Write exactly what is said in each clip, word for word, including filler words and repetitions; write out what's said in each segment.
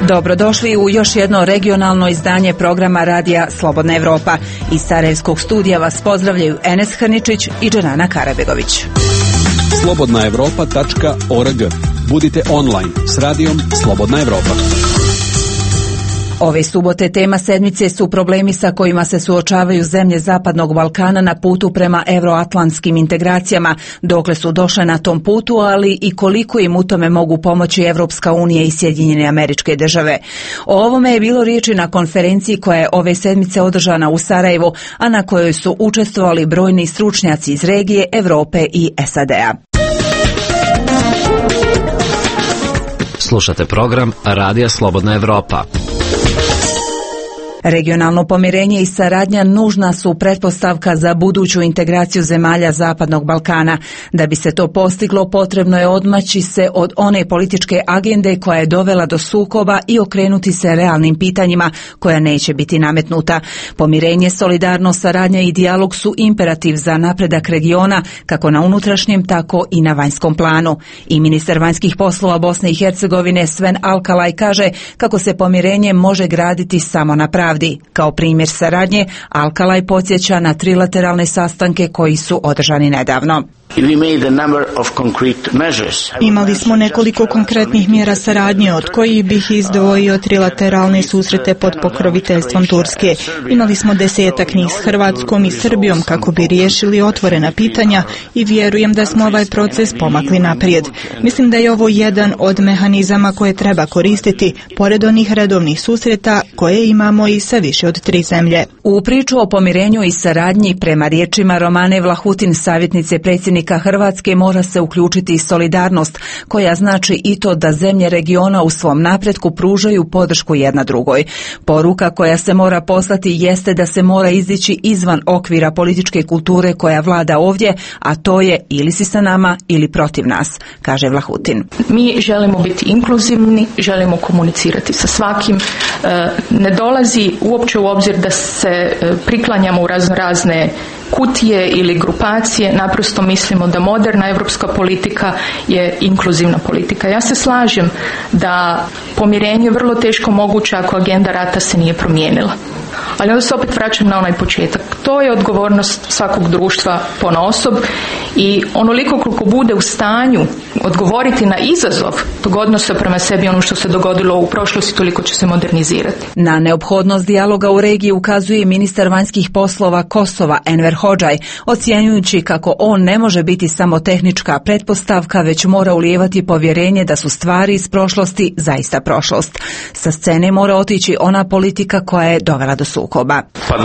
Dobrodošli u još jedno regionalno izdanje programa radija Slobodna Evropa. Iz Sarajevskog studija vas pozdravljaju Enes Hrničić i Dženana Karabegović. slobodna evropa tačka org. Budite online s radijom Slobodna Evropa. Ove subote tema sedmice su problemi sa kojima se suočavaju zemlje Zapadnog Balkana na putu prema euroatlantskim integracijama, dokle su došle na tom putu, ali i koliko im u tome mogu pomoći Evropska unija i Sjedinjene Američke Države. O ovome je bilo riječi na konferenciji koja je ove sedmice održana u Sarajevu, a na kojoj su učestvovali brojni stručnjaci iz regije, Evrope i S A D-a. Slušate program Radija Slobodna Evropa. Regionalno pomirenje i saradnja nužna su pretpostavka za buduću integraciju zemalja Zapadnog Balkana. Da bi se to postiglo, potrebno je odmaći se od one političke agende koja je dovela do sukoba i okrenuti se realnim pitanjima koja neće biti nametnuta. Pomirenje, solidarnost, saradnja i dijalog su imperativ za napredak regiona, kako na unutrašnjem, tako i na vanjskom planu. I ministar vanjskih poslova Bosne i Hercegovine Sven Alkalaj kaže kako se pomirenje može graditi samo na pravdi. Kao primjer saradnje, Alkalaj podsjeća na trilateralne sastanke koji su održani nedavno. Imali smo nekoliko konkretnih mjera saradnje, od kojih bih izdvojio trilateralne susrete pod pokroviteljstvom Turske. Imali smo desetak njih s Hrvatskom i Srbijom kako bi riješili otvorena pitanja i vjerujem da smo ovaj proces pomakli naprijed. Mislim da je ovo jedan od mehanizama koje treba koristiti, pored onih redovnih susreta koje imamo i sa više od tri zemlje. U priču o pomirenju i saradnji, prema riječima Romane Vlahutin, savjetnice predsjednika Hrvatske, mora se uključiti i solidarnost, koja znači i to da zemlje regiona u svom napretku pružaju podršku jedna drugoj. Poruka koja se mora poslati jeste da se mora izići izvan okvira političke kulture koja vlada ovdje, a to je ili si sa nama ili protiv nas, kaže Vlahutin. Mi želimo biti inkluzivni, želimo komunicirati sa svakim. Ne dolazi uopće u obzir da se priklanjamo u razno razne kutije ili grupacije, naprosto mislimo da moderna europska politika je inkluzivna politika. Ja se slažem da pomirenje je vrlo teško moguće ako agenda rata se nije promijenila. Ali onda se opet vraćam na onaj početak. To je odgovornost svakog društva ponaosob i onoliko koliko bude u stanju odgovoriti na izazov tog odnosa prema sebi, ono što se dogodilo u prošlosti, toliko će se modernizirati. Na neophodnost dijaloga u regiji ukazuje ministar vanjskih poslova Kosova Enver Hodžaj, ocjenjujući kako on ne može biti samo tehnička pretpostavka, već mora ulijevati povjerenje da su stvari iz prošlosti zaista prošlost. Sa scene mora otići ona politika koja je dovela do sukoba.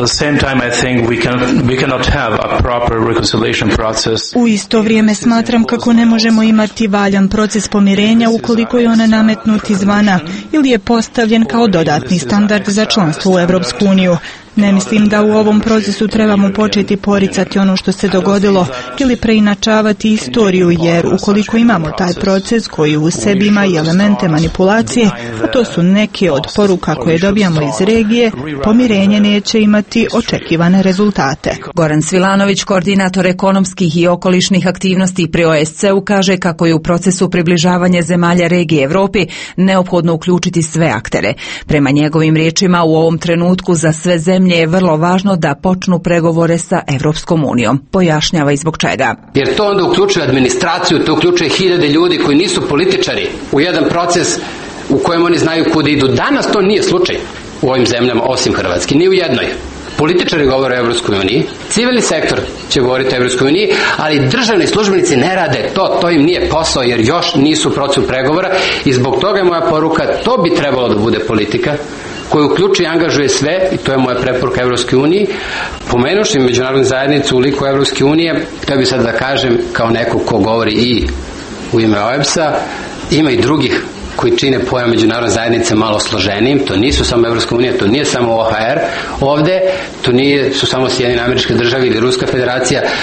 U isto vrijeme smatram kako ne možemo imati valjan proces pomirenja ukoliko je ona nametnut izvana ili je postavljen kao dodatni standard za članstvo u Europsku uniju. Ne mislim da u ovom procesu trebamo početi poricati ono što se dogodilo ili preinačavati istoriju, jer ukoliko imamo taj proces koji u sebi ima i elemente manipulacije, a to su neke od poruka koje dobijamo iz regije, pomirenje neće imati očekivane rezultate. Goran Svilanović, koordinator ekonomskih i okolišnih aktivnosti pri O S C-u, kaže kako je u procesu približavanja zemalja regije Evropi neophodno uključiti sve aktere. Prema njegovim riječima, u ovom trenutku za sve zemlje je vrlo važno da počnu pregovore sa Evropskom unijom. Pojašnjava i zbog čega. Jer to onda uključuje administraciju, to uključuje hiljade ljudi koji nisu političari u jedan proces u kojem oni znaju kuda idu. Danas to nije slučaj u ovim zemljama, osim Hrvatske, ni u jednoj. Političari govore o Evropskoj uniji, civilni sektor će govoriti o Evropskoj uniji, ali državni službenici ne rade to, to im nije posao jer još nisu u procesu pregovora i zbog toga je moja poruka, to bi trebalo da bude politika koji uključuje i angažuje sve, i to je moja preporuka Evropske unije. Pomenuši međunarodnu zajednicu u liku Evropske unije, htio bih sad da kažem, kao neko ko govori i u ime O E B S-a, ima i drugih koji čine pojam međunarodne zajednice malo složenijim. To nisu samo Evropska unija, to nije samo O H R ovde, to nije su samo Sjedinjene Američke Države ili Ruska federacija.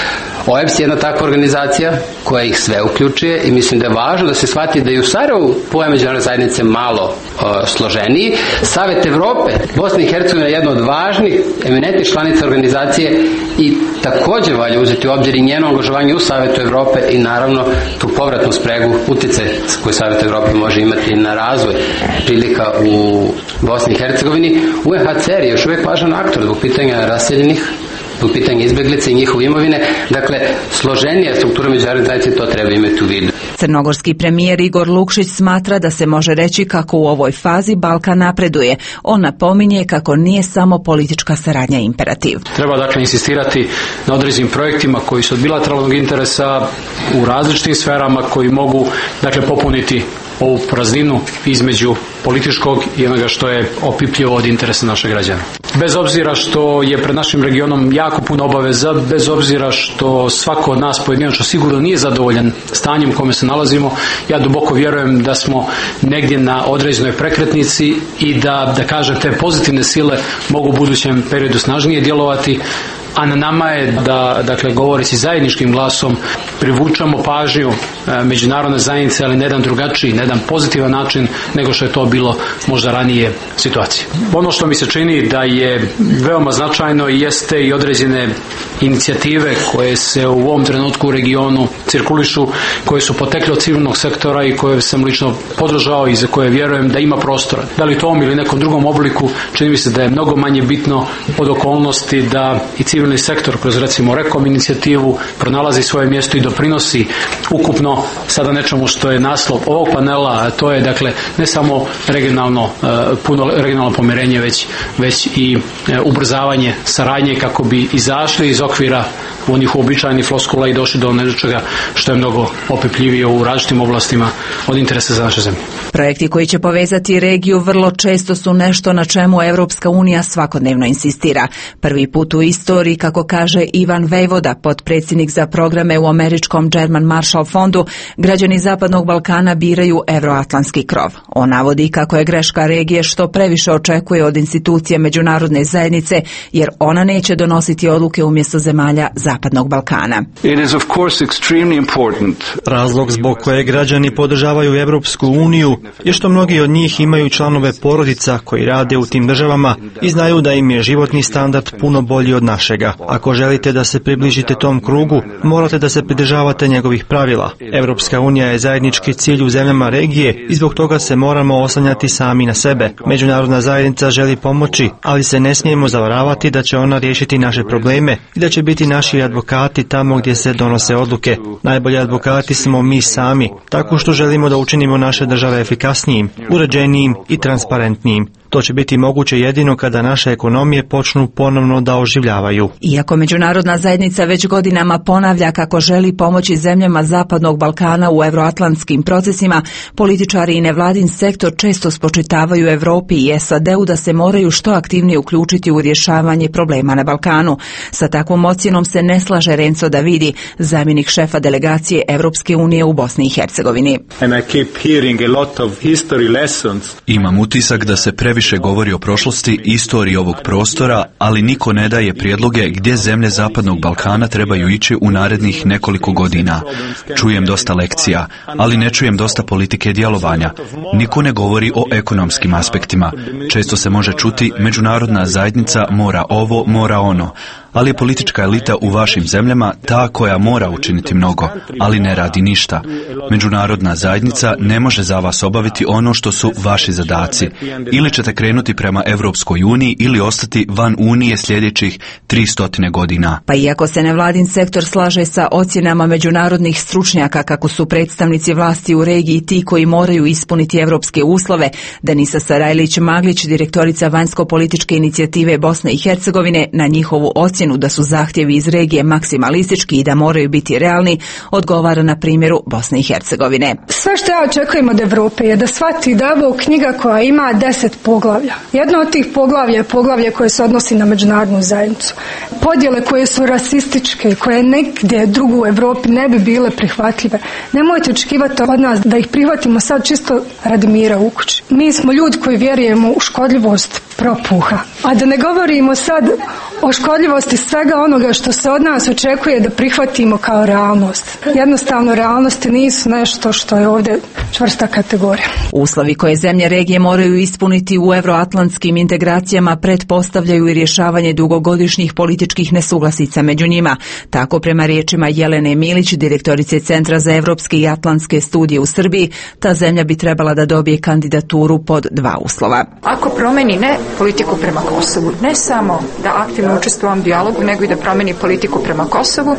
O E B S je jedna takva organizacija koja ih sve uključuje i mislim da je važno da se shvati da i u Sarajevu pojam međunarodne zajednice malo o, složeniji. Savet Evrope, Bosna i Hercegovina je jedna od važnih, eminentnih članica organizacije i također valja uzeti u obzir i njeno angažovanje u Savetu Evrope i naravno tu povratnu spregu, utjecaj koji Savet Evrope može imati na razvoj prilika u Bosni i Hercegovini. U N H C R je još uvijek važan aktor zbog pitanja raseljenih, zbog pitanja izbeglice i njihove imovine. Dakle, složenija struktura međunarodne zajednice, to treba imati u vidu. Crnogorski premijer Igor Lukšić smatra da se može reći kako u ovoj fazi Balkan napreduje. On napominje kako nije samo politička saradnja imperativ. Treba dakle insistirati na određenim projektima koji su od bilateralnog interesa u različitim sferama koji mogu dakle popuniti ovu prazninu između političkog i onoga što je opipljivo od interesa naših građana. Bez obzira što je pred našim regionom jako puno obaveza, bez obzira što svako od nas pojedinačno sigurno nije zadovoljan stanjem u kome se nalazimo, ja duboko vjerujem da smo negdje na određenoj prekretnici i da, da kažem, te pozitivne sile mogu u budućem periodu snažnije djelovati, a na nama je da, dakle, govoreći zajedničkim glasom, privučemo pažnju e, međunarodne zajednice, ali na jedan drugačiji, na jedan pozitivan način nego što je to bilo možda ranije situacije. Ono što mi se čini da je veoma značajno jeste i određene inicijative koje se u ovom trenutku u regionu cirkulišu, koje su potekle od civilnog sektora i koje sam lično podržao i za koje vjerujem da ima prostora. Da li tom ili nekom drugom obliku, čini mi se da je mnogo manje bitno od okolnosti da i civilni sektor kroz recimo Rekom inicijativu pronalazi svoje mjesto i doprinosi ukupno sada nečemu što je naslov ovog panela, a to je dakle ne samo regionalno, puno regionalno pomirenje, već, već i ubrzavanje saradnje kako bi izašli iz okvira onih uobičajenih floskula i došli do nečega što je mnogo opipljivije u različitim oblastima od interesa za naše zemlje. Projekti koji će povezati regiju vrlo često su nešto na čemu Europska unija svakodnevno insistira. Prvi put u istoriji, kako kaže Ivan Vejvoda, potpredsjednik za programe u američkom German Marshall fondu, građani Zapadnog Balkana biraju euroatlantski krov. On navodi kako je greška regije što previše očekuje od institucije međunarodne zajednice, jer ona neće donositi odluke umjesto zemalja Zapadnog Balkana. It is of course extremely important. Razlog zbog koje građani podržavaju Europsku uniju je što mnogi od njih imaju članove porodica koji rade u tim državama i znaju da im je životni standard puno bolji od našega. Ako želite da se približite tom krugu, morate da se pridržavate njegovih pravila. Europska unija je zajednički cilj u zemljama regije i zbog toga se moramo oslanjati sami na sebe. Međunarodna zajednica želi pomoći, ali se ne smijemo zavaravati da će ona riješiti naše probleme i da će biti naši advokati tamo gdje se donose odluke. Najbolji advokati smo mi sami, tako što želimo da učinimo naše države efikasnijim, uređenijim i transparentnijim. To će biti moguće jedino kada naše ekonomije počnu ponovno da oživljavaju. Iako međunarodna zajednica već godinama ponavlja kako želi pomoći zemljama Zapadnog Balkana u euroatlantskim procesima, političari i nevladin sektor često spočitavaju Europi i S A D-u da se moraju što aktivnije uključiti u rješavanje problema na Balkanu. Sa takvom ocjenom se ne slaže Renzo Davidi, zamjenik šefa delegacije Europske unije u Bosni i Hercegovini. Imam utisak da se previše Više govori o prošlosti, istoriji ovog prostora, ali niko ne daje prijedloge gdje zemlje Zapadnog Balkana trebaju ići u narednih nekoliko godina. Čujem dosta lekcija, ali ne čujem dosta politike djelovanja. Niko ne govori o ekonomskim aspektima. Često se može čuti međunarodna zajednica mora ovo, mora ono. Ali je politička elita u vašim zemljama ta koja mora učiniti mnogo, ali ne radi ništa. Međunarodna zajednica ne može za vas obaviti ono što su vaši zadaci. Ili ćete krenuti prema Europskoj uniji ili ostati van unije sljedećih tristo godina. Pa iako se nevladin sektor slaže sa ocjenama međunarodnih stručnjaka kako su predstavnici vlasti u regiji ti koji moraju ispuniti europske uslove, Denisa Sarajlić-Maglić, direktorica vanjsko-političke inicijative Bosne i Hercegovine, na njihovu ocjenu da su zahtjevi iz regije maksimalistički i da moraju biti realni, odgovara na primjeru Bosne i Hercegovine. Sve što ja očekujem od Europe je da shvati da je ovo knjiga koja ima deset poglavlja. Jedno od tih poglavlja je poglavlje koje se odnosi na međunarodnu zajednicu. Podjele koje su rasističke, koje negdje drugu u Europi ne bi bile prihvatljive. Nemojte očekivati od nas da ih prihvatimo sad čisto radi mira u kući. Mi smo ljudi koji vjerujemo u škodljivost propuha. A da ne govorimo sad o škodljivosti svega onoga što se od nas očekuje da prihvatimo kao realnost. Jednostavno, realnosti nisu nešto što je ovdje čvrsta kategorija. Uslovi koje zemlje regije moraju ispuniti u euroatlantskim integracijama pretpostavljaju i rješavanje dugogodišnjih političkih nesuglasica među njima. Tako prema riječima Jelene Milić, direktorice Centra za evropske i atlantske studije u Srbiji, ta zemlja bi trebala da dobije kandidaturu pod dva uslova. Ako promeni ne politiku prema Kosovu, ne samo da aktivno učestvuje u ovom dijalogu, nego i da promeni politiku prema Kosovu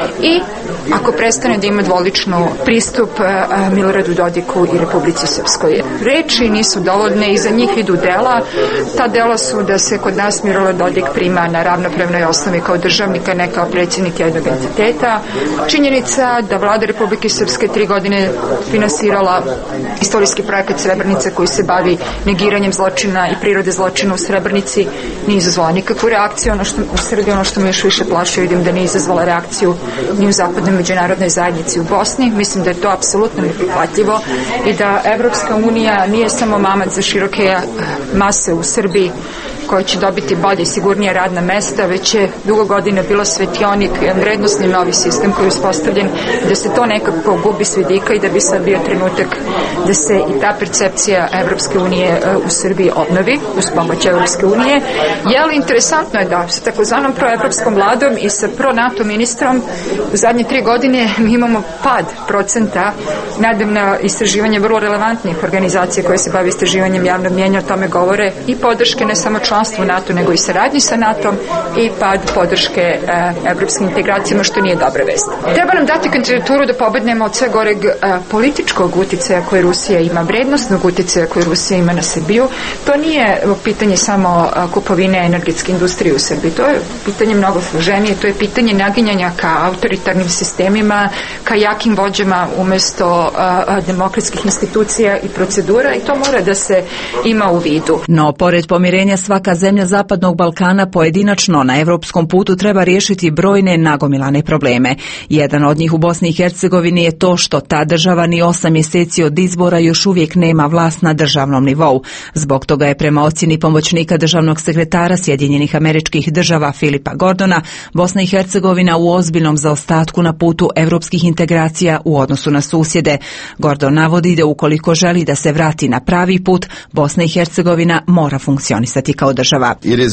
i ako prestane da ima dvoličnu pristup Miloradu Dodiku i Republici Srpskoj. Reči nisu dovoljne, iza njih idu dela. Ta dela su da se kod nas Milorad Dodik prima na ravnopravnoj osnovi kao državnika, ne kao predsjednik jednog entiteta. Činjenica da vlada Republike Srpske tri godine finansirala istorijski projekat Srebrenice koji se bavi negiranjem zločina i prirode zločina u Srebrenici nije izazvala nikakvu reakciju. Ono što u Srbiji, ono što me još više plaši, vidim da nije izazvala reakciju ni u zapadnoj međunarodnoj zajednici u Bosni. Mislim da je to apsolutno neprihvatljivo i da Evropska unija nije samo mamac za široke mase u Srbiji koja će dobiti bolje i sigurnije radna mesta, već je dugo godina bilo svetionik, vrednostni novi sistem koji je uspostavljen, da se to nekako gubi s vidika i da bi sad bio trenutak da se i ta percepcija Evropske unije u Srbiji obnovi uz pomoć Evropske unije. Jel, interesantno je da sa takozvanom proevropskom vladom i sa pro-NATO ministrom u zadnje tri godine mi imamo pad procenta, nadamna istraživanja vrlo relevantnih organizacija koje se bavi istraživanjem javnog mnijenja, o tome govore i podrške ne samo članstvu NATO, nego i saradnji sa NATO i pad podrške e, evropskim integracijama, što nije dobra vest. Treba nam dati kandidaturu da pobednemo od sve goreg e, političkog uticaja koje Rusija ima, vrednostnog uticaja koje Rusija ima na Srbiju. To nije pitanje samo e, kupovine energetske industrije u Srbiji, to je pitanje mnogo složenije, to je pitanje naginjanja ka autoritarnim sistemima, ka jakim vođama umesto e, demokratskih institucija i procedura i to mora da se ima u vidu. No, pored pomirenja svaka zemlja Zapadnog Balkana pojedinačno na evropskom putu treba riješiti brojne nagomilane probleme. Jedan od njih u Bosni i Hercegovini je to što ta država ni osam mjeseci od izbora još uvijek nema vlast na državnom nivou. Zbog toga je prema ocjeni pomoćnika državnog sekretara Sjedinjenih Američkih Država Filipa Gordona Bosna i Hercegovina u ozbiljnom zaostatku na putu evropskih integracija u odnosu na susjede. Gordon navodi da ukoliko želi da se vrati na pravi put, Bosna i Hercegovina mora funkcionisati kao država.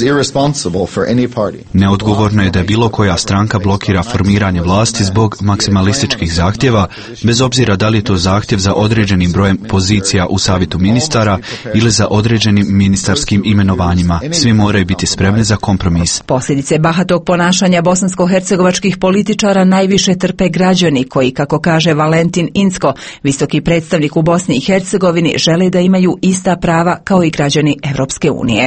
Neodgovorno je da bilo koja stranka blokira formiranje vlasti zbog maksimalističkih zahtjeva, bez obzira da li je to zahtjev za određenim brojem pozicija u savjetu ministara ili za određenim ministarskim imenovanjima. Svi moraju biti spremni za kompromis. Posljedice bahatog ponašanja bosansko-hercegovačkih političara najviše trpe građani koji, kako kaže Valentin Incko, visoki predstavnik u Bosni i Hercegovini, žele da imaju ista prava kao i građani Evropske unije.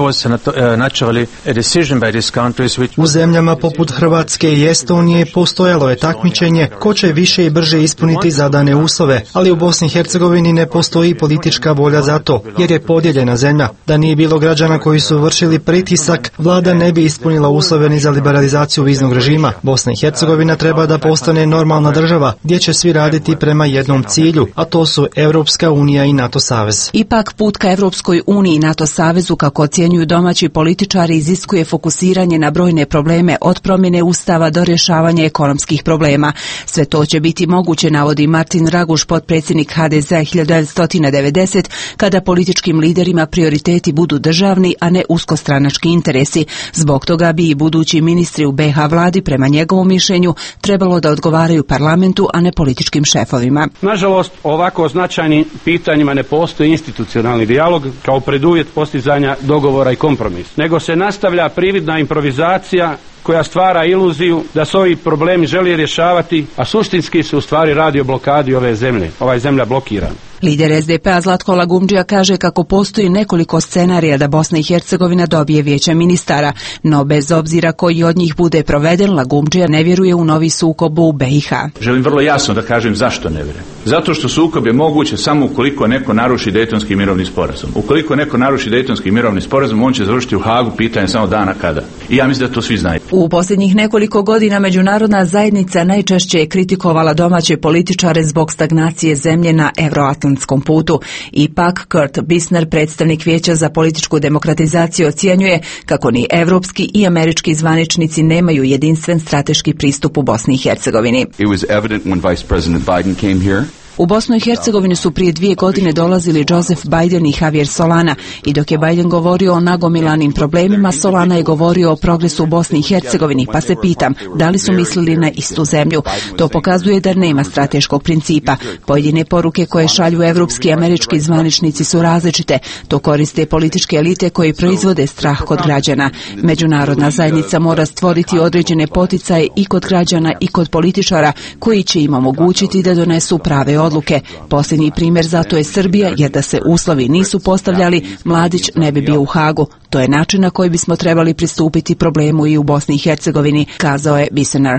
U zemljama poput Hrvatske i Estonije postojalo je takmičenje ko će više i brže ispuniti zadane uslove, ali u Bosni i Hercegovini ne postoji politička volja za to, jer je podijeljena zemlja. Da nije bilo građana koji su vršili pritisak, vlada ne bi ispunila uslove ni za liberalizaciju viznog režima. Bosna i Hercegovina treba da postane normalna država, gdje će svi raditi prema jednom cilju, a to su Evropska unija i NATO savez. Ipak put ka Evropskoj uniji i NATO savezu, kako ocjenjuju domaći političari, iziskuje fokusiranje na brojne probleme od promjene ustava do rješavanja ekonomskih problema. Sve to će biti moguće, navodi Martin Raguš, potpredsjednik H D Z hiljadu devetsto devedeset, kada političkim liderima prioriteti budu državni, a ne uskostranački interesi. Zbog toga bi i budući ministri u B H vladi, prema njegovom mišljenju, trebalo da odgovaraju parlamentu, a ne političkim šefovima. Nažalost, ovako značajnim pitanjima ne postoji institucionalni dijalog kao preduvjet postizanja dogovora i kompromis, nego se nastavlja prividna improvizacija koja stvara iluziju da se ovi problemi želi rješavati, a suštinski se u stvari radi o blokadi ove zemlje. Ova je zemlja blokirana. Lider S D P-a Zlatko Lagumdžija kaže kako postoji nekoliko scenarija da Bosna i Hercegovina dobije vijeće ministara, no bez obzira koji od njih bude proveden, Lagumdžija ne vjeruje u novi sukob u B i H. Želim vrlo jasno da kažem zašto ne vjerujem. Zato što sukob je moguće samo ukoliko neko naruši Dejtonski mirovni sporazum. Ukoliko neko naruši Dejtonski mirovni sporazum, on će završiti u Hagu, pitanje samo dana kada. I ja mislim da to svi znaju. U posljednjih nekoliko godina međunarodna zajednica najčešće je kritikovala domaće političare zbog stagnacije zemlje na evroatlantskom atlantskom putu. Ipak, Kurt Bisner, predstavnik Vijeća za političku demokratizaciju, ocjenjuje kako ni evropski i američki zvaničnici nemaju jedinstven strateški pristup u Bosni i Hercegovini. It was evident when Vice President Biden came here. U Bosnu i Hercegovini su prije dvije godine dolazili Joseph Biden i Javier Solana i dok je Biden govorio o nagomilanim problemima, Solana je govorio o progresu u Bosni i Hercegovini, pa se pitam da li su mislili na istu zemlju. To pokazuje da nema strateškog principa. Pojedine poruke koje šalju evropski i američki zvaničnici su različite. To koriste političke elite koji proizvode strah kod građana. Međunarodna zajednica mora stvoriti određene poticaje i kod građana i kod političara koji će im omogućiti da donesu prave odluke. Posljednji primjer zato je Srbija, jer da se uslovi nisu postavljali, Mladić ne bi bio u Hagu. To je način na koji bismo trebali pristupiti problemu i u Bosni i Hercegovini, kazao je Bissener.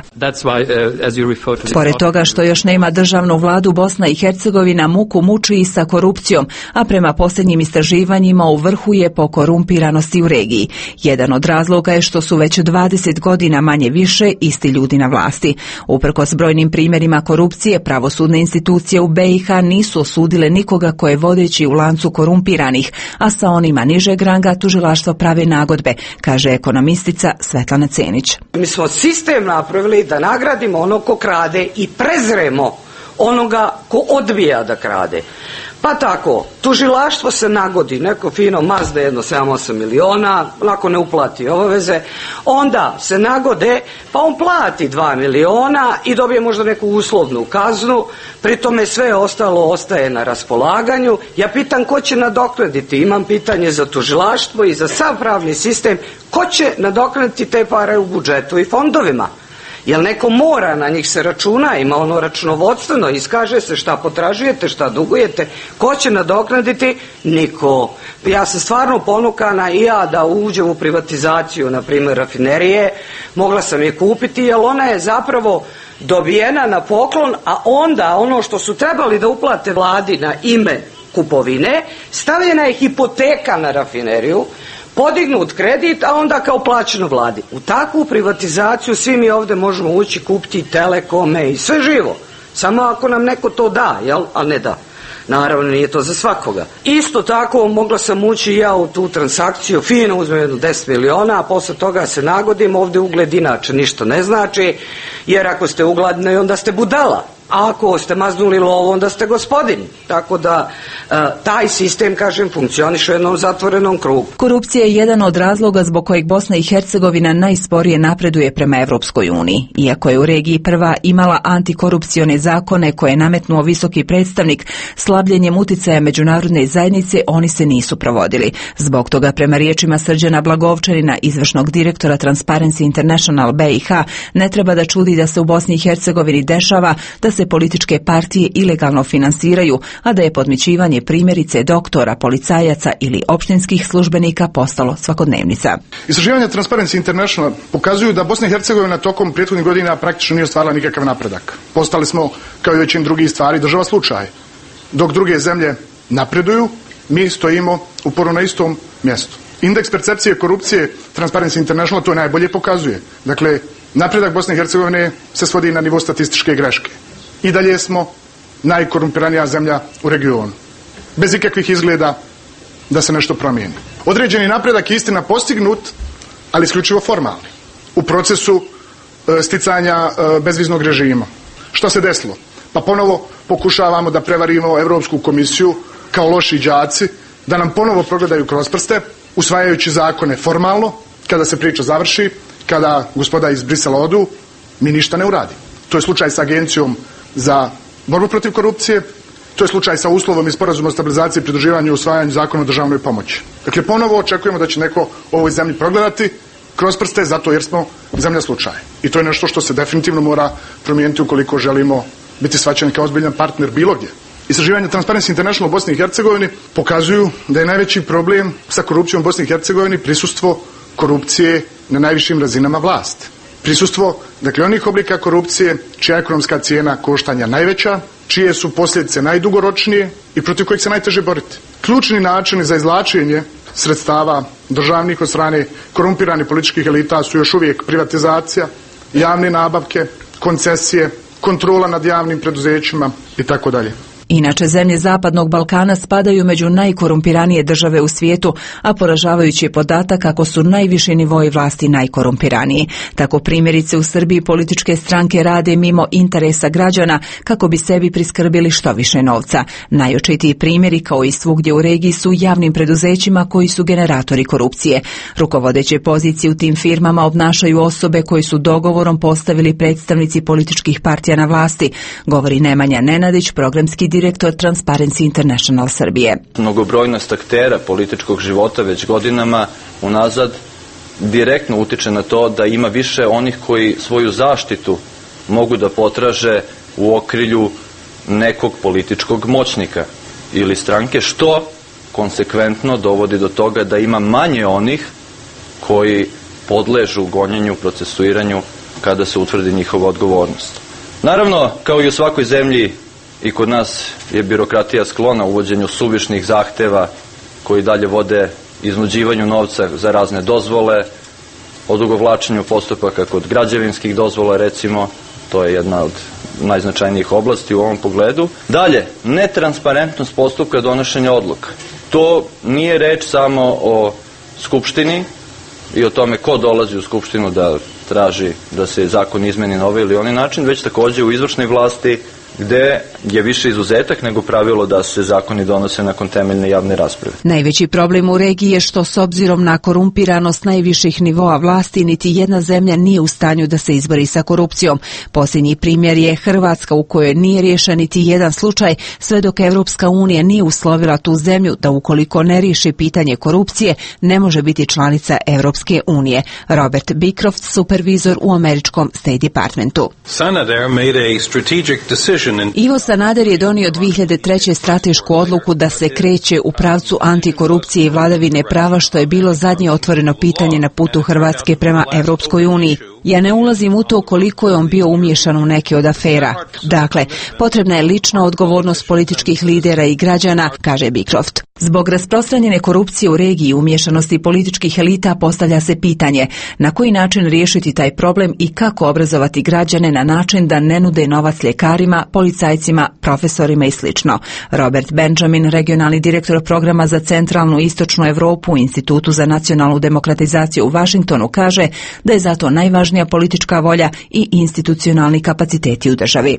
Pored toga što još nema državnu vladu, Bosna i Hercegovina muku muči i sa korupcijom, a prema posljednjim istraživanjima u vrhu je po korumpiranosti u regiji. Jedan od razloga je što su već dvadeset godina manje više isti ljudi na vlasti. Uprkos brojnim primjerima korupcije, pravosudne institucije u B i H nisu osudile nikoga ko je vodeći u lancu korumpiranih, a sa onima nižeg ranga tužilaštvo prave nagodbe, kaže ekonomistica Svetlana Cenić. Mi smo sistem napravili da nagradimo ono ko krade i prezremo onoga ko odbija da krade. Pa tako, tužilaštvo se nagodi, neko fino mazda jedno sedam osam miliona, onako ne uplati obaveze, onda se nagode, pa on plati dva miliona i dobije možda neku uslovnu kaznu, pri tome sve ostalo ostaje na raspolaganju. Ja pitam ko će nadoknaditi, imam pitanje za tužilaštvo i za sav pravni sistem, ko će nadoknaditi te pare u budžetu i fondovima? Jel neko mora, na njih se računa, ima ono računovodstveno, iskaže se šta potražujete, šta dugujete, ko će nadoknaditi? Niko. Ja sam stvarno ponukana i ja da uđem u privatizaciju, na primjer rafinerije, mogla sam je kupiti, jer ona je zapravo dobijena na poklon, a onda ono što su trebali da uplate vladi na ime kupovine, stavljena je hipoteka na rafineriju, podignut kredit, a onda kao plaćeno vladi. U takvu privatizaciju svi mi ovdje možemo ući, kupiti telekome i sve živo. Samo ako nam neko to da, jel? A ne da. Naravno, nije to za svakoga. Isto tako mogla sam ući ja u tu transakciju, fino uzmem jedno deset miliona, a posle toga se nagodim, ovdje ugled inače ništa ne znači, jer ako ste ugladni, onda ste budala. A ako ste maznuli lovo, onda ste gospodin. Tako da e, taj sistem, kažem, funkcioniše u jednom zatvorenom krugu. Korupcija je jedan od razloga zbog kojeg Bosna i Hercegovina najsporije napreduje prema Evropskoj uniji. Iako je u regiji prva imala antikorupcione zakone koje je nametnuo visoki predstavnik, slabljenjem uticaja međunarodne zajednice oni se nisu provodili. Zbog toga, prema riječima Srđana Blagovčanina, izvršnog direktora Transparency International B i H, ne treba da čudi da se u Bosni i Hercegovini dešava da se političke partije ilegalno finansiraju, a da je podmićivanje primjerice doktora, policajaca ili opštinskih službenika postalo svakodnevnica. Istraživanja Transparency International pokazuju da Bosna i Hercegovina tokom prethodnih godina praktično nije ostvarila nikakav napredak. Postali smo, kao i većin drugih stvari, država slučaj. Dok druge zemlje napreduju, mi stojimo uporno na istom mjestu. Indeks percepcije korupcije Transparency International to najbolje pokazuje. Dakle, napredak Bosne i Hercegovine se svodi na nivo statističke greške. I dalje smo najkorumpiranija zemlja u regionu. Bez ikakvih izgleda da se nešto promijeni. Određeni napredak je istina postignut, ali isključivo formalni. U procesu e, sticanja e, bezviznog režima. Što se desilo? Pa ponovo pokušavamo da prevarimo Europsku komisiju kao loši đaci, da nam ponovo progledaju kroz prste, usvajajući zakone formalno, kada se priča završi, kada gospoda iz Brisela odu, mi ništa ne uradi. To je slučaj sa Agencijom za borbu protiv korupcije, to je slučaj sa uslovom i sporazumom o stabilizaciji i pridruživanju i usvajanju zakona o državnoj pomoći. Dakle, ponovo očekujemo da će neko u ovoj zemlji progledati kroz prste, zato jer smo zemlja slučaj. I to je nešto što se definitivno mora promijeniti ukoliko želimo biti shvaćeni kao ozbiljan partner bilo gdje. Istraživanja Transparency International u Bosni i Hercegovini pokazuju da je najveći problem sa korupcijom u Bosni i Hercegovini prisustvo korupcije na najvišim razinama vlasti. Prisustvo, dakle, onih oblika korupcije čija je ekonomska cijena koštanja najveća, čije su posljedice najdugoročnije i protiv kojih se najteže boriti. Ključni načini za izvlačenje sredstava državnih od strane korumpiranih političkih elita su još uvijek privatizacija, javne nabavke, koncesije, kontrola nad javnim preduzećima i tako dalje. Inače, zemlje Zapadnog Balkana spadaju među najkorumpiranije države u svijetu, a poražavajući je podatak kako su najviši nivoi vlasti najkorumpiraniji. Tako primjerice u Srbiji političke stranke rade mimo interesa građana kako bi sebi priskrbili što više novca. Najočitiji primjeri, kao i svugdje u regiji, su javnim preduzećima koji su generatori korupcije. Rukovodeće pozicije u tim firmama obnašaju osobe koje su dogovorom postavili predstavnici političkih partija na vlasti, govori Nemanja Nenadić, programski direktor Transparency International Srbije. Mnogobrojnost aktera političkog života već godinama unazad direktno utiče na to da ima više onih koji svoju zaštitu mogu da potraže u okrilju nekog političkog moćnika ili stranke, što konsekventno dovodi do toga da ima manje onih koji podležu gonjenju, procesuiranju kada se utvrdi njihova odgovornost. Naravno, kao i u svakoj zemlji, i kod nas je birokratija sklona uvođenju suvišnih zahteva koji dalje vode iznuđivanju novca za razne dozvole, odugovlačenju postupaka kod građevinskih dozvola, recimo, to je jedna od najznačajnijih oblasti u ovom pogledu. Dalje, netransparentnost postupka donošenja odluka. To nije reč samo o Skupštini i o tome ko dolazi u Skupštinu da traži da se zakon izmeni na ovaj ili onaj način, već također u izvršnoj vlasti, gde je više izuzetak nego pravilo da se zakoni donose nakon temeljne javne rasprave. Najveći problem u regiji je što s obzirom na korumpiranost najviših nivoa vlasti niti jedna zemlja nije u stanju da se izbori sa korupcijom. Posljednji primjer je Hrvatska, u kojoj nije riješen niti jedan slučaj, sve dok Evropska unija nije uslovila tu zemlju da ukoliko ne riješi pitanje korupcije ne može biti članica Evropske unije. Robert Beecroft, supervizor u američkom State Departmentu. Sanader made a strategic decision. Ivo Sanader je donio dvije hiljade treće stratešku odluku da se kreće u pravcu antikorupcije i vladavine prava, što je bilo zadnje otvoreno pitanje na putu Hrvatske prema Evropskoj uniji. Ja ne ulazim u to koliko je on bio umiješan u neke od afera. Dakle, potrebna je lična odgovornost političkih lidera i građana, kaže Beecroft. Zbog rasprostranjene korupcije u regiji i umiješanosti političkih elita postavlja se pitanje na koji način riješiti taj problem i kako obrazovati građane na način da ne nude novac ljekarima, policajcima, profesorima i sl. Robert Benjamin, regionalni direktor programa za centralnu i istočnu Europu u Institutu za nacionalnu demokratizaciju u Washingtonu, kaže da je zato najvažnija politička volja i institucionalni kapaciteti u državi.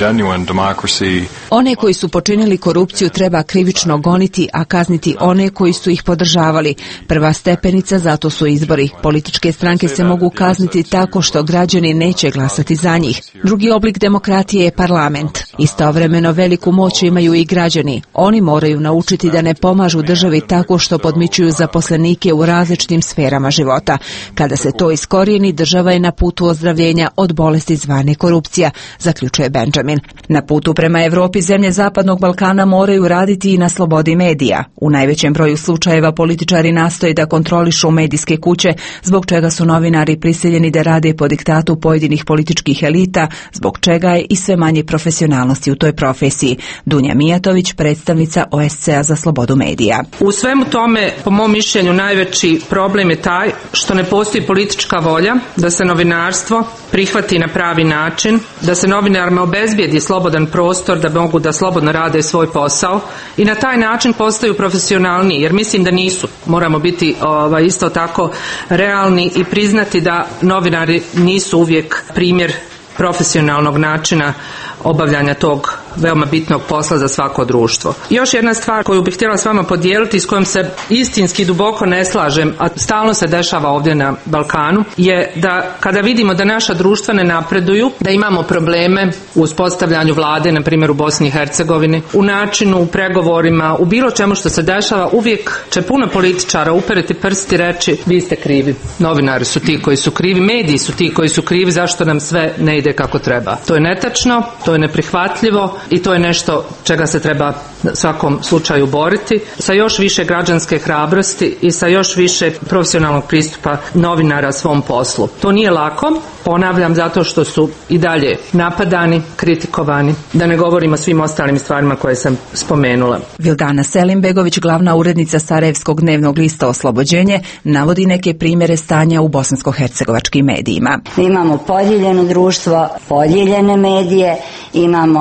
One koji su počinili korupciju treba krivično goniti, a kazniti one koji su ih podržavali. Prva stepenica zato su izbori. Političke stranke se mogu kazniti tako što građani neće glasati za njih. Drugi oblik demokratije je parlament. Istovremeno veliku moć imaju i građani. Oni moraju naučiti da ne pomažu državi tako što podmićuju zaposlenike u različitim sferama života. Kada se to iskorijeni, država je na putu ozdravljenja od bolesti zvane korupcija, zaključuje Benjamin. Na putu prema Europi zemlje Zapadnog Balkana moraju raditi i na slobodi medija. U najvećem broju slučajeva političari nastoje da kontrolišu medijske kuće, zbog čega su novinari prisiljeni da rade po diktatu pojedinih političkih elita, zbog čega je i sve manje profesionalnosti u toj profesiji. Dunja Mijatović, predstavnica O S C-a za slobodu medija. U svemu tome, po mom mišljenju, najveći problem je taj što ne postoji politička volja da se novinarstvo prihvati na pravi način, da se novinarima obezbijedi slobodan prostor da mogu da slobodno rade svoj posao i na taj način postaju profesionalniji, jer mislim da nisu. Moramo biti ovaj, isto tako realni i priznati da novinari nisu uvijek primjer profesionalnog načina obavljanja tog veoma bitnog posla za svako društvo. Još jedna stvar koju bih htjela s vama podijeliti, s kojom se istinski duboko ne slažem, a stalno se dešava ovdje na Balkanu, je da kada vidimo da naša društva ne napreduju, da imamo probleme u uspostavljanju vlade, na primjer u Bosni i Hercegovini, u načinu, u pregovorima, u bilo čemu što se dešava, uvijek će puno političara uperiti prsti i reći vi ste krivi. Novinari su ti koji su krivi, mediji su ti koji su krivi, zašto nam sve ne ide kako treba. To je netačno, to je neprihvatljivo i to je nešto čega se treba u svakom slučaju boriti, sa još više građanske hrabrosti i sa još više profesionalnog pristupa novinara svom poslu. To nije lako, ponavljam, zato što su i dalje napadani, kritikovani, da ne govorimo o svim ostalim stvarima koje sam spomenula. Vildana Selimbegović, glavna urednica Sarajevskog dnevnog lista Oslobođenje, navodi neke primjere stanja u bosansko-hercegovačkim medijima. Imamo podijeljeno društvo, podijeljene medije, imamo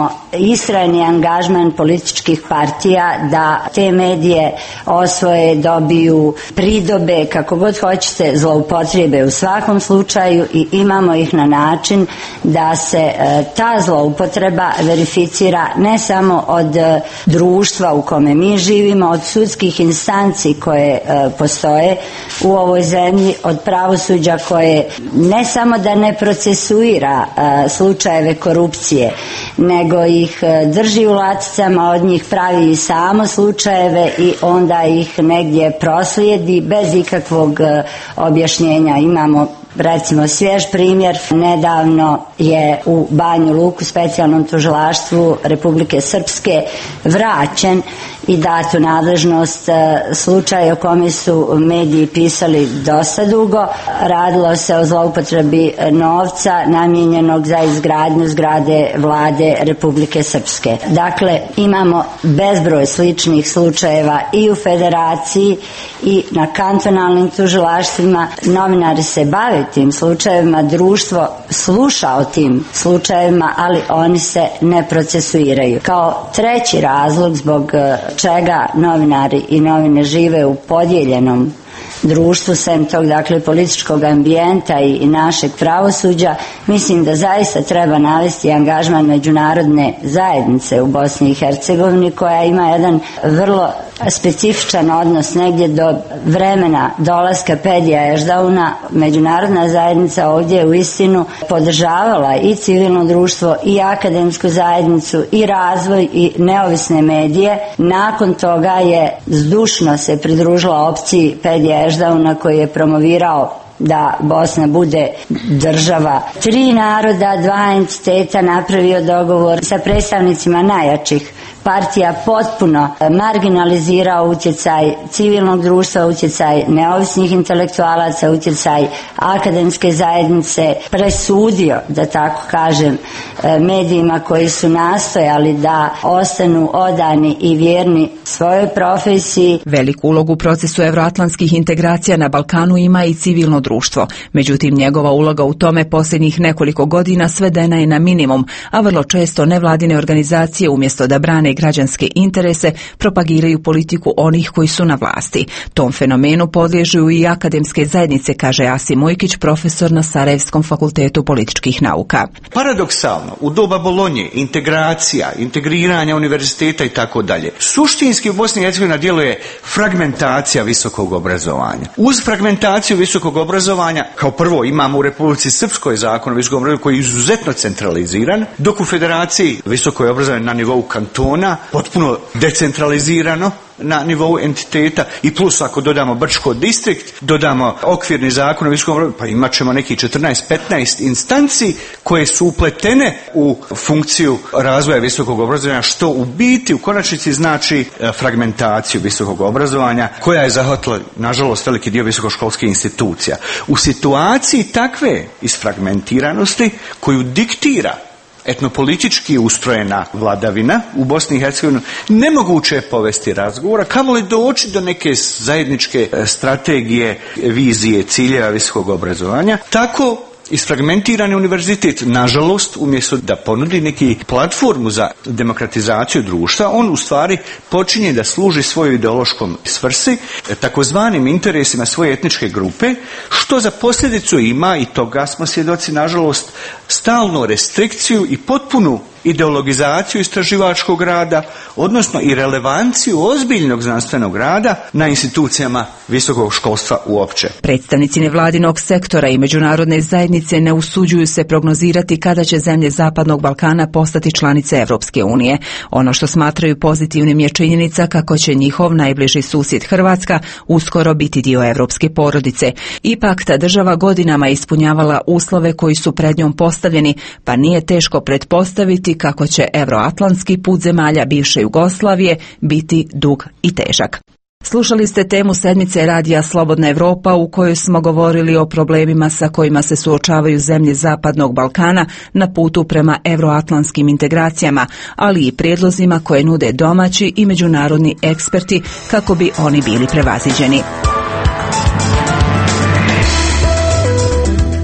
istrajni angažman političkih partija da te medije osvoje, dobiju, pridobe, kako god hoćete, zloupotrijebe u svakom slučaju i imamo ih na način da se ta zloupotreba verificira ne samo od društva u kome mi živimo, od sudskih instanci koje postoje u ovoj zemlji, od pravosuđa koje ne samo da ne procesuira slučajeve korupcije, nego ih drži u laticama, od njih pravi i samo slučajeve i onda ih negdje proslijedi bez ikakvog objašnjenja. Imamo recimo svjež primjer, nedavno je u Banju Luku specijalnom tužilaštvu Republike Srpske vraćen i datu nadležnost slučaj o kome su mediji pisali dosta dugo. Radilo se o zloupotrebi novca namijenjenog za izgradnju zgrade vlade Republike Srpske. Dakle, imamo bezbroj sličnih slučajeva i u federaciji i na kantonalnim tužilaštvima. Novinari se bave tim slučajevima, društvo sluša o tim slučajevima, ali oni se ne procesuiraju. Kao treći razlog zbog čega novinari i novine žive u podijeljenom društvu, sem tog dakle političkog ambijenta i, i našeg pravosuđa, mislim da zaista treba navesti angažman međunarodne zajednice u Bosni i Hercegovini, koja ima jedan vrlo specifičan odnos negdje do vremena dolaska Pedija Ešdauna. Međunarodna zajednica ovdje je uistinu podržavala i civilno društvo i akademsku zajednicu i razvoj i neovisne medije. Nakon toga je zdušno se pridružila opciji Pedija Ešdauna koji je promovirao da Bosna bude država tri naroda, dva entiteta, napravio dogovor sa predstavnicima najjačih partija, potpuno marginalizirao utjecaj civilnog društva, utjecaj neovisnih intelektualaca, utjecaj akademske zajednice, presudio, da tako kažem, medijima koji su nastojali da ostanu odani i vjerni svojoj profesiji. Veliku ulogu u procesu evroatlantskih integracija na Balkanu ima i civilno društvo. Međutim, njegova uloga u tome posljednjih nekoliko godina svedena je na minimum, a vrlo često nevladine organizacije umjesto da brane građanske interese propagiraju politiku onih koji su na vlasti. Tom fenomenu podliježu i akademske zajednice, kaže Asim Mujkić, profesor na Sarajevskom fakultetu političkih nauka. Paradoksalno, u doba Bolonje, integracija, integriranja univerziteta i tako dalje, suštinski u Bosni i Hercegovini djeluje fragmentacija visokog obrazovanja. Uz fragmentaciju visokog obrazovanja, kao prvo imamo u Republici Srpskoj zakon o visokom obrazovanju koji je izuzetno centraliziran, dok u Federaciji visoko je obrazovanje na nivou kantona, potpuno decentralizirano na nivou entiteta i plus ako dodamo Brčko distrikt, dodamo okvirni zakon o visokom obrazovanju, pa imat ćemo neki četrnaest petnaest instanci koje su upletene u funkciju razvoja visokog obrazovanja, što u biti u konačnici znači fragmentaciju visokog obrazovanja koja je zahvatila, nažalost, veliki dio visokoškolskih institucija. U situaciji takve isfragmentiranosti koju diktira etnopolitički ustrojena vladavina u Bosni i Hercegovini, nemoguće je povesti razgovora, kamoli doći do neke zajedničke strategije, vizije, ciljeva visokog obrazovanja. Tako isfragmentirani univerzitet, nažalost, umjesto da ponudi neki platformu za demokratizaciju društva, on u stvari počinje da služi svojoj ideološkom svrsi, takozvanim interesima svoje etničke grupe, što za posljedicu ima, i toga smo svjedoci, nažalost, stalnu restrikciju i potpunu ideologizaciju istraživačkog rada, odnosno i relevanciju ozbiljnog znanstvenog rada na institucijama visokog školstva uopće. Predstavnici nevladinog sektora i međunarodne zajednice ne usuđuju se prognozirati kada će zemlje Zapadnog Balkana postati članice Europske unije. Ono što smatraju pozitivnim je činjenica kako će njihov najbliži susjed Hrvatska uskoro biti dio europske porodice. Ipak ta država godinama ispunjavala uslove koji su pred njom postavljeni, pa nije teško pretpostaviti kako će evroatlantski put zemalja bivše Jugoslavije biti dug i težak. Slušali ste temu sedmice radija Slobodna Evropa u kojoj smo govorili o problemima sa kojima se suočavaju zemlje Zapadnog Balkana na putu prema evroatlantskim integracijama, ali i prijedlozima koje nude domaći i međunarodni eksperti kako bi oni bili prevaziđeni.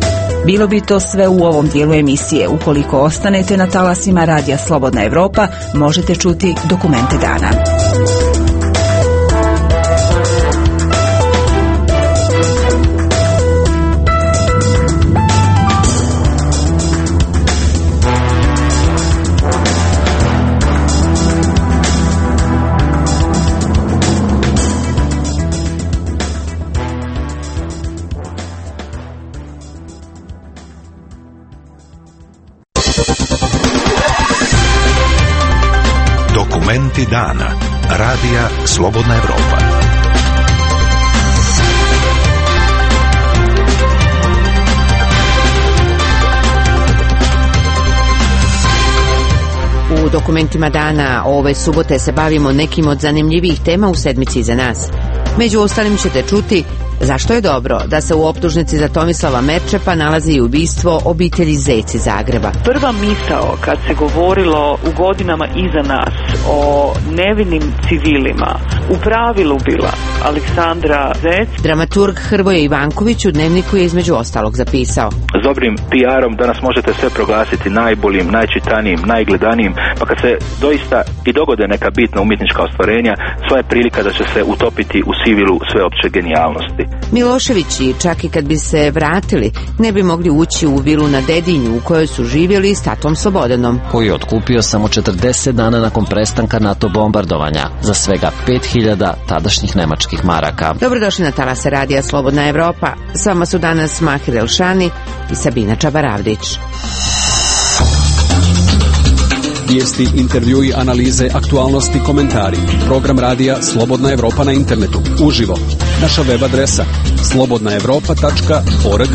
Bilo bi to sve u ovom dijelu emisije. Ukoliko ostanete na talasima Radija Slobodna Evropa, možete čuti dokumente dana. Dokumenti dana. Radija Slobodna Evropa. U dokumentima dana ove subote se bavimo nekim od zanimljivih tema u sedmici iza nas. Među ostalim ćete čuti zašto je dobro da se u optužnici za Tomislava Merčepa nalazi i ubistvo obitelji Zec iz Zagreba. Prva misao kad se govorilo u godinama iza nas o nevinim civilima u pravilu bila Aleksandra Zec. Dramaturg Hrvoje Ivanković u Dnevniku je između ostalog zapisao: S dobrim P R-om danas možete sve proglasiti najboljim, najčitanijim, najgledanijim, pa kad se doista i dogode neka bitna umjetnička ostvarenja, sva je prilika da će se utopiti u sivilu sveopće genijalnosti. Miloševići, čak i kad bi se vratili, ne bi mogli ući u vilu na Dedinju u kojoj su živjeli s tatom Slobodanom, koji je otkupio samo četrdeset dana nakon prestanka NATO bombardovanja za svega pet hiljada tadašnjih nemačkih maraka. Dobrodošli na talase Radija Slobodna Evropa. S vama su danas Mahir Elšani i Sabina Čabaravdić. Vijesti, intervjui, analize, aktualnosti, komentari. Program radija Slobodna Evropa na internetu. Uživo. Naša web adresa slobodna evropa tačka org.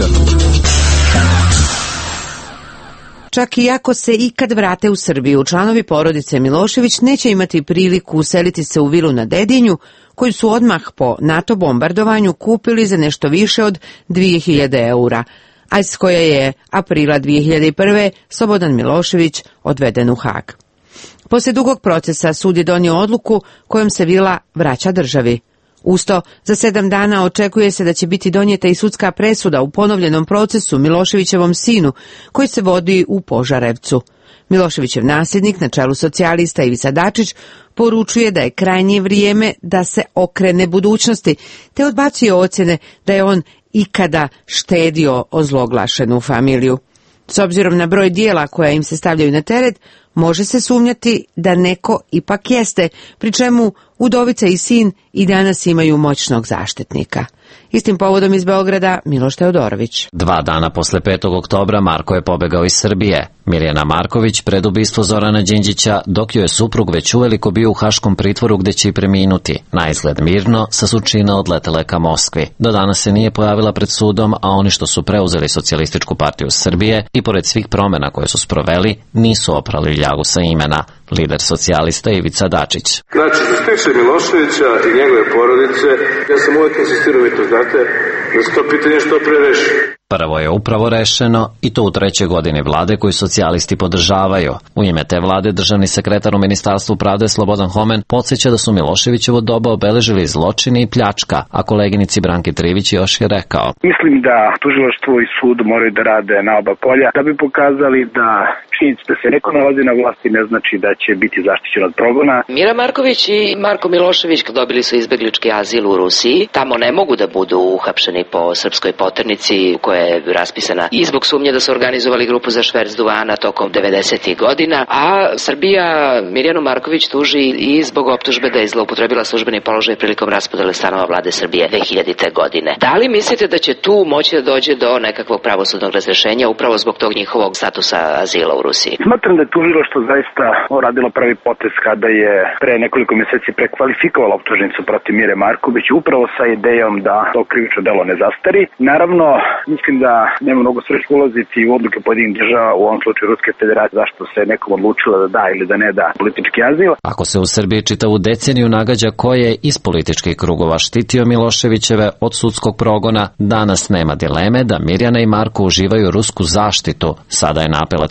Čak i ako se ikad vrate u Srbiju, članovi porodice Milošević neće imati priliku useliti se u vilu na Dedinju, koju su odmah po NATO bombardovanju kupili za nešto više od dvije hiljade eura, a iz koje je aprila dvije hiljade prve. Slobodan Milošević odveden u Hag. Poslije dugog procesa sud je donio odluku kojom se vila vraća državi. Usto, za sedam dana očekuje se da će biti donijeta i sudska presuda u ponovljenom procesu Miloševićevom sinu, koji se vodi u Požarevcu. Miloševićev nasljednik na čelu socijalista Ivica Dačić poručuje da je krajnje vrijeme da se okrene budućnosti, te odbacuje ocjene da je on ikada štedio ozloglašenu familiju. S obzirom na broj dijela koja im se stavljaju na teret, može se sumnjati da neko ipak jeste, pri čemu udovica i sin i danas imaju moćnog zaštitnika. Istim povodom iz Beograda Miloš Teodorović. Dva dana posle petog oktobra Marko je pobegao iz Srbije. Mirjana Marković pred ubistvo Zorana Đinđića, dok joj je suprug već uveliko bio u haškom pritvoru gde će i preminuti. Naizgled mirno, sa Surčina odletela ka Moskvi. Do danas se nije pojavila pred sudom, a oni što su preuzeli Socijalističku partiju Srbije i pored svih promjena koje su sproveli, nisu oprali ljagu sa imena. Lider socijalista Ivica Dačić. Znači, što se tiče Miloševića i njegove porodice, ja sam uvijek insistirao, vi to znate, da se to pitanje što pre reši. Prvo je upravo rešeno i to u trećoj godini vlade koju socijalisti podržavaju. U ime te vlade državni sekretar u Ministarstvu pravde Slobodan Homen podsjeća da su Miloševićevo doba obeležili zločini i pljačka, a koleginici Branki Trivić još je rekao: Mislim da tužilaštvo i sud moraju da rade na oba polja da bi pokazali da činjenica da se neko nalazi na vlasti ne znači da će biti zaštićen od progona. Mira Marković i Marko Milošević dobili su izbeglički azil u Rusiji. Tamo ne mogu da budu uhapšeni po srpskoj poternici koja je raspisana i zbog sumnje da su organizovali grupu za šverc duvana tokom devedesetih godina, a Srbija Mirjanu Marković tuži i zbog optužbe da je zloupotrebila službeni položaj prilikom raspodele stanova vlade Srbije dve hiljadite. godine. Da li mislite da će tu moći da dođe do nekakvog pravosudnog razrešenja upravo zbog tog njihovog statusa azila u Rusiji? Smatram da je tužilaštvo zaista radilo pravi potez kada je pre nekoliko mjeseci prekvalifikovalo optužnicu protiv Mire Marković upravo sa idejom da to krivično delo ne zastari. Naravno, mislim da nema mnogo sreće ulaziti u odluke pojedinih država, u ovom slučaju Ruske federacije, zašto se nekom odlučilo da da ili da ne da politički azil. Ako se u Srbiji čitavu deceniju nagađa ko je iz političkih krugova štitio Miloševićeve od sudskog progona, danas nema dileme da Mirjana i Marko uživaju rusku zaštitu. Sada je na apelacionom sudu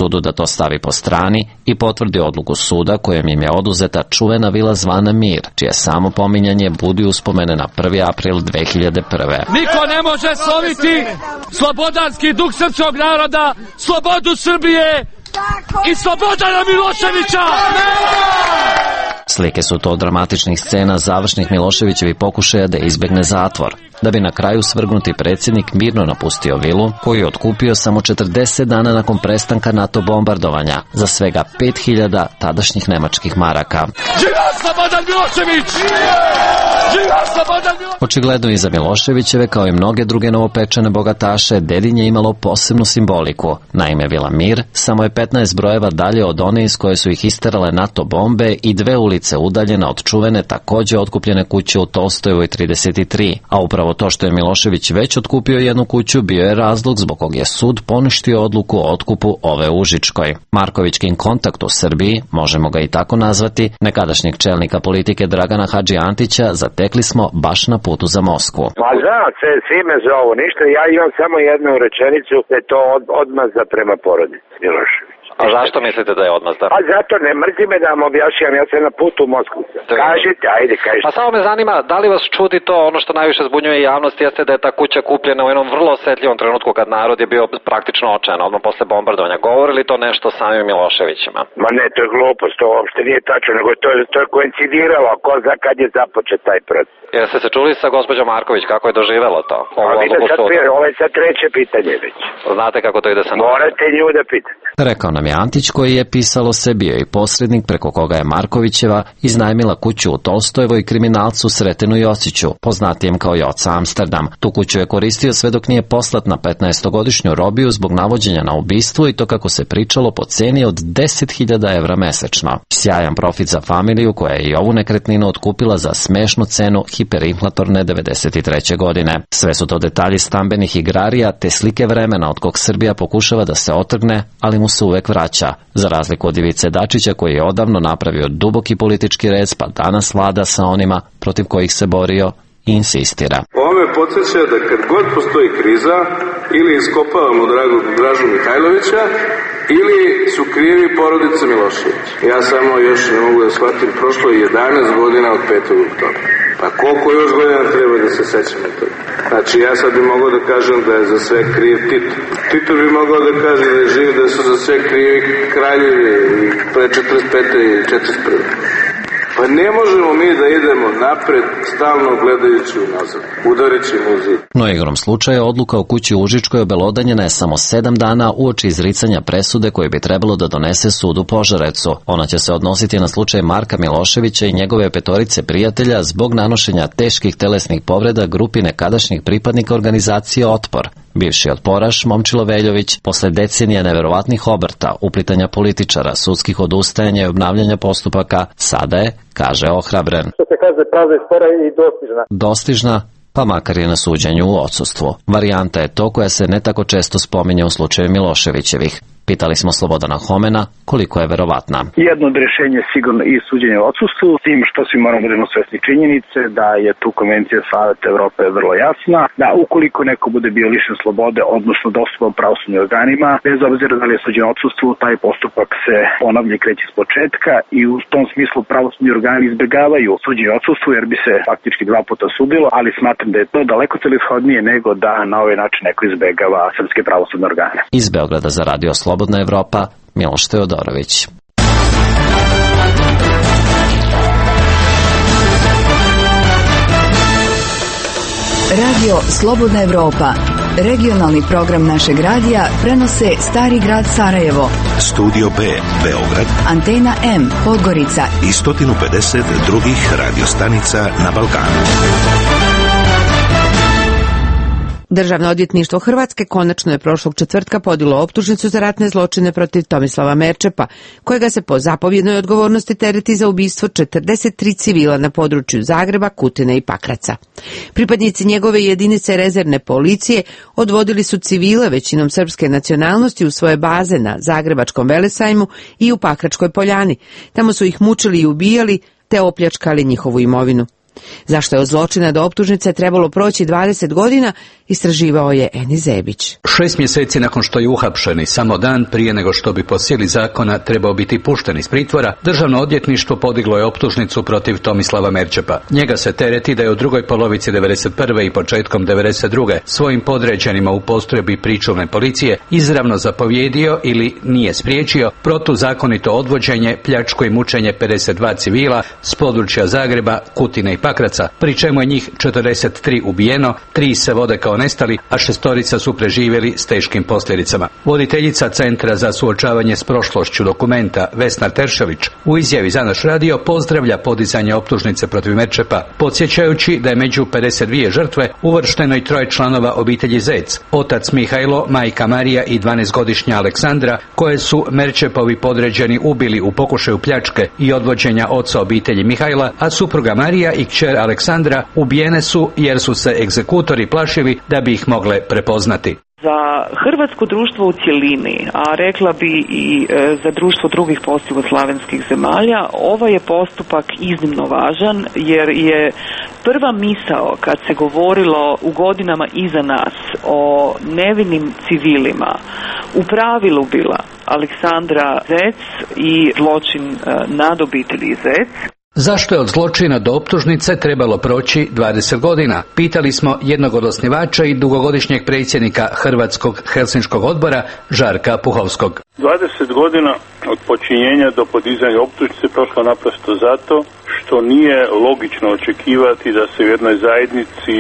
sudu da to stavi po strani i potvrdi odluku suda kojom im je oduzeta čuvena vila zvana Mir, čije samo pominjanje budi uspomene na prvi april dve hiljade prve. Niko ne može sloviti slobodanski duh srpskog naroda, slobodu Srbije i Slobodana Miloševića! Slike su to dramatičnih scena završnih Miloševićevih pokušaja da izbegne zatvor, da bi na kraju svrgnuti predsjednik mirno napustio vilu, koju je otkupio samo četrdeset dana nakon prestanka NATO bombardovanja za svega pet hiljada tadašnjih nemačkih maraka. Živio Slobodan Milošević! Živio Slobodan Milošević! Očigledno i za Miloševićeve, kao i mnoge druge novopečene bogataše, Dedinje imalo posebnu simboliku. Naime, vila Mir samo je petnaest brojeva dalje od one iz koje su ih isterale NATO bombe i dve ulice udaljena od čuvene takođe otkupljene kuće u Tolstojevoj trideset tri, a upravo to što je Milošević već otkupio jednu kuću bio je razlog zbog kog je sud poništio odluku o otkupu ove u Užičkoj. Markovićkin kontakt u Srbiji, možemo ga i tako nazvati, nekadašnjeg čelnika politike Dragana Hadži Antića zatekli smo baš na putu za Moskvu. Pa znam, sve, svi me zovu, ništa, ja imam samo jednu rečenicu, da je to od, odmazda prema porodici Milošević. A zašto mislite da je odmazda? A zato ne mrzi me da vam objašnjam, ja sam na putu u Moskvu. Kažite, ajde, kažite. Pa samo me zanima, da li vas čudi to, ono što najviše zbunjuje javnost, jeste da je ta kuća kupljena u jednom vrlo osetljivom trenutku kad narod je bio praktično očajan, odmah posle bombardovanja. Govori li to nešto samim Miloševićima? Ma ne, to je glupost, to uopšte nije tačno, nego to, to je koincidiralo, ko zna kad je započet taj proces. Jeste se čuli sa gospođom Marković, kako je doživelo to? A vi da sad, ovo je sad treće pitanje već. Znate kako to ide sa nama? Morate nju da pitate. Rekao nam je Antić, koji je pisalo se bio i posrednik preko koga je Markovićeva iznajmila kuću u Tolstojevoj kriminalcu Sretenu Josiću, poznatijem kao Joca Amsterdam. Tu kuću je koristio sve dok nije poslat na petnaestogodišnju robiju zbog navođenja na ubistvo i to kako se pričalo po ceni od deset hiljada evra mesečno. Sjajan profit za familiju koja je i ovu nekretninu otkupila za smešnu cenu hiperinflatorne devedeset treće godine. Sve su to detalji stambenih igrarija te slike vremena od kog Srbija pokušava da se otrgne, ali mu se uvek vraća. Za razliku od Ivice Dačića koji je odavno napravio duboki politički rez pa danas vlada sa onima protiv kojih se borio i insistira. Ovo me podsjeća da kad god postoji kriza ili iskopavamo Dragu, Dražu Mihajlovića ili su krivi porodice Milošević. Ja samo još ne mogu da shvatim, prošlo je jedanaest godina od petog oktobra. Pa koliko još godina treba da se sećamo toga? Znači ja sad bi mogao da kažem da je za sve kriv Tito. Tito bi mogao da kaže da je živ, da su za sve krivi kraljevi pre četrdeset pete i četrdeset prve. Pa ne možemo mi da idemo napred stalno gledajući unazad, udareći u zid. No igrom slučaja odluka o kući u Užičkoj obelodanjena je samo sedam dana uoči izricanja presude koju bi trebalo da donese sud u Požarevcu. Ona će se odnositi na slučaj Marka Miloševića i njegove petorice prijatelja zbog nanošenja teških telesnih povreda grupi nekadašnjih pripadnika organizacije Otpor. Bivši otporaš Momčilo Veljović, posle decenija neverovatnih obrta, uplitanja političara, sudskih odustajanja i obnavljanja postupaka, sada je, kaže, ohrabren. Što se kaže, pravda je spora i dostižna. Dostižna, pa makar je na suđenju u odsustvu. Varijanta je to koja se ne tako često spominje u slučaju Miloševićevih. Pitali smo Slobodana Homena koliko je verovatna. Jedno od rješenja je sigurno i suđenje u odsustvu, s tim što svi moramo budemo svesni činjenice da je tu konvencija Saveta Evrope vrlo jasna, da ukoliko neko bude bio lišen slobode, odnosno dostupan pravosudnim organima, bez obzira da li je suđen u odsustvu, taj postupak se ponavlja i kreće s početka i u tom smislu pravosudni organi izbjegavaju suđenje u odsustvu jer bi se faktički dva puta sudilo, ali smatram da je to daleko celishodnije nego da na ovaj način neko izbjegava srpske pravosudne organe. Iz Beograda za Radio Slobodna Evropa, Miloš Teodorović. Radio Slobodna Evropa, regionalni program našeg radija, prenose Stari grad Sarajevo, Studio B, Beograd, Antena M, Podgorica i sto pedeset drugih radiostanica na Balkanu. Državno odvjetništvo Hrvatske konačno je prošlog četvrtka podilo optužnicu za ratne zločine protiv Tomislava Merčepa, kojega se po zapovjednoj odgovornosti tereti za ubistvo četrdeset tri civila na području Zagreba, Kutine i Pakraca. Pripadnici njegove jedinice rezervne policije odvodili su civile većinom srpske nacionalnosti u svoje baze na Zagrebačkom Velesajmu i u Pakračkoj Poljani. Tamo su ih mučili i ubijali te opljačkali njihovu imovinu. Zašto je od zločina do optužnice trebalo proći dvadeset godina, istraživao je Enis Zebić. Šest mjeseci nakon što je uhapšen i samo dan prije nego što bi po sili zakona trebao biti pušten iz pritvora, Državno odvjetništvo podiglo je optužnicu protiv Tomislava Merčepa. Njega se tereti da je u drugoj polovici devedeset prve i početkom devedeset druge svojim podređenima u postrojbi pričuvne policije izravno zapovjedio ili nije spriječio protuzakonito odvođenje, pljačku i mučenje pedeset dva civila s područja Zagreba, Kutine i Pakraca, pri čemu je njih četrdeset tri ubijeno, tri se vode kao nestali, a šestorica su preživjeli s teškim posljedicama. Voditeljica Centra za suočavanje s prošlošću Dokumenta, Vesna Teršelić, u izjavi za naš radio pozdravlja podizanje optužnice protiv Merčepa, podsjećajući da je među pedeset dvije žrtve uvršteno i troje članova obitelji Zec, otac Mihajlo, majka Marija i dvanaestogodišnja Aleksandra, koje su Merčepovi podređeni ubili u pokušaju pljačke i odvođenja oca obitelji Mihajla, a supruga Marija i kćer Aleksandra ubijene su jer su se egzekutori plašili da bi ih mogle prepoznati. Za hrvatsko društvo u cjelini, a rekla bi i e, za društvo drugih postjugoslavenskih zemalja, ovaj je postupak iznimno važan jer je prva misao kad se govorilo u godinama iza nas o nevinim civilima u pravilu bila Aleksandra Zec i zločin e, nad obitelji Zec. Zašto je od zločina do optužnice trebalo proći dvadeset godina? Pitali smo jednog od osnivača i dugogodišnjeg predsjednika Hrvatskog Helsinškog odbora, Žarka Puhovskog. dvadeset godina od počinjenja do podizanja optužnice prošlo naprosto zato što nije logično očekivati da se u jednoj zajednici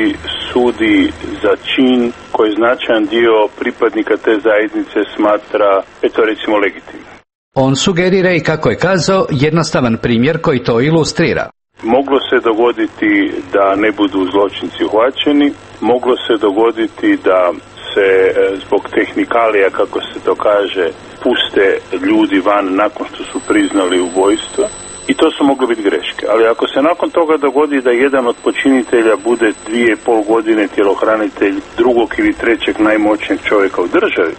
sudi za čin koji značajan dio pripadnika te zajednice smatra, eto recimo, legitimnim. On sugerira i, kako je kazao, jednostavan primjer koji to ilustrira. Moglo se dogoditi da ne budu zločinci uhvaćeni, moglo se dogoditi da se zbog tehnikalija, kako se to kaže, puste ljudi van nakon što su priznali ubojstvo. I to su mogle biti greške. Ali ako se nakon toga dogodi da jedan od počinitelja bude dvije i pol godine tjelohranitelj drugog ili trećeg najmoćnijeg čovjeka u državi,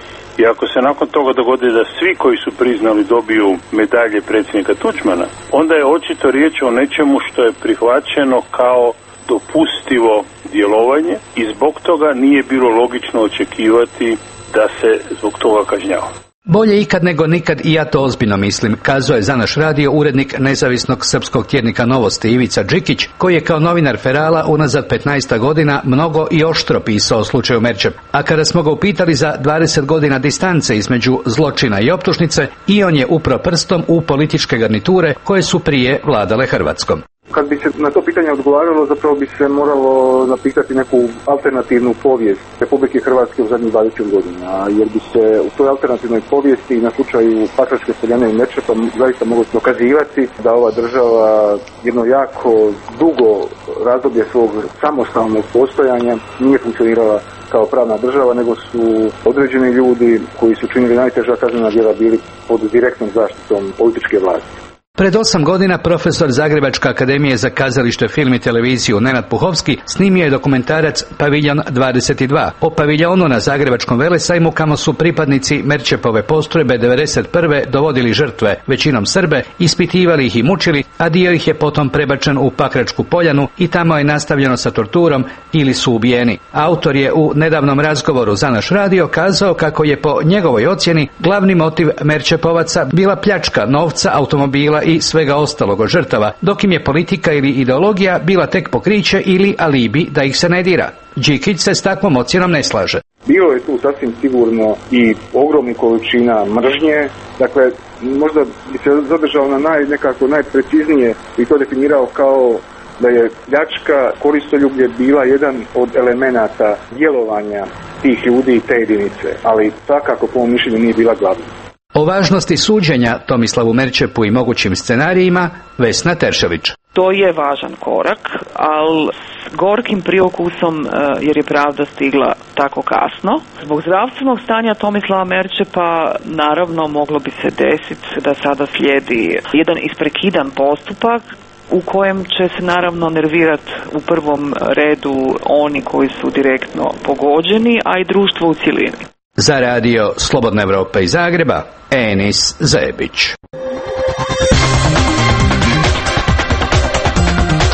i ako se nakon toga dogodi da svi koji su priznali dobiju medalje predsjednika Tuđmana, onda je očito riječ o nečemu što je prihvaćeno kao dopustivo djelovanje i zbog toga nije bilo logično očekivati da se zbog toga kažnjava. Bolje ikad nego nikad, i ja to ozbiljno mislim, kazao je za naš radio urednik nezavisnog srpskog tjednika Novosti Ivica Đikić, koji je kao novinar Ferala unazad petnaest godina mnogo i oštro pisao o slučaju Merčep. A kada smo ga upitali za dvadeset godina distance između zločina i optužnice, i on je upro prstom u političke garniture koje su prije vladale Hrvatskom. Kad bi se na to pitanje odgovaralo, zapravo bi se moralo napitati neku alternativnu povijest Republike Hrvatske u zadnjih dvadeset godina, jer bi se u toj alternativnoj povijesti na slučaju Pakračke seljane i Merčepa zaista moglo dokazivati da ova država jedno jako dugo razdoblje svog samostalnog postojanja nije funkcionirala kao pravna država, nego su određeni ljudi koji su činili najteža kaznena djela bili pod direktnom zaštitom političke vlasti. Pred osam godina profesor Zagrebačke akademije za kazalište, film i televiziju Nenad Puhovski snimio je dokumentarac Paviljon dvadeset dva o paviljonu na Zagrebačkom velesajmu kamo su pripadnici Merčepove postrojbe devedeset prve dovodili žrtve, većinom Srbe, ispitivali ih i mučili, a dio ih je potom prebačen u Pakračku poljanu i tamo je nastavljeno sa torturom ili su ubijeni. Autor je u nedavnom razgovoru za naš radio kazao kako je po njegovoj ocjeni glavni motiv Merčepovaca bila pljačka novca, automobila i svega ostalog od žrtava, dok im je politika ili ideologija bila tek pokriće ili alibi da ih se ne dira. Đikić se s takvom ocjenom ne slaže. Bilo je tu sasvim sigurno i ogromni količina mržnje, dakle možda bi se zadržao na naj, nekako najpreciznije i to definirao kao da je pljačka, koristoljublje bila jedan od elemenata djelovanja tih ljudi i te jedinice, ali svakako po mom mišljenju nije bila glavna. O važnosti suđenja Tomislavu Merčepu i mogućim scenarijima Vesna Teršelić. To je važan korak, ali s gorkim priokusom jer je pravda stigla tako kasno. Zbog zdravstvenog stanja Tomislava Merčepa naravno moglo bi se desiti da sada slijedi jedan isprekidan postupak u kojem će se naravno nervirati u prvom redu oni koji su direktno pogođeni, a i društvo u cjelini. Za radio Slobodna Evropa iz Zagreba, Enis Zebić. Ovo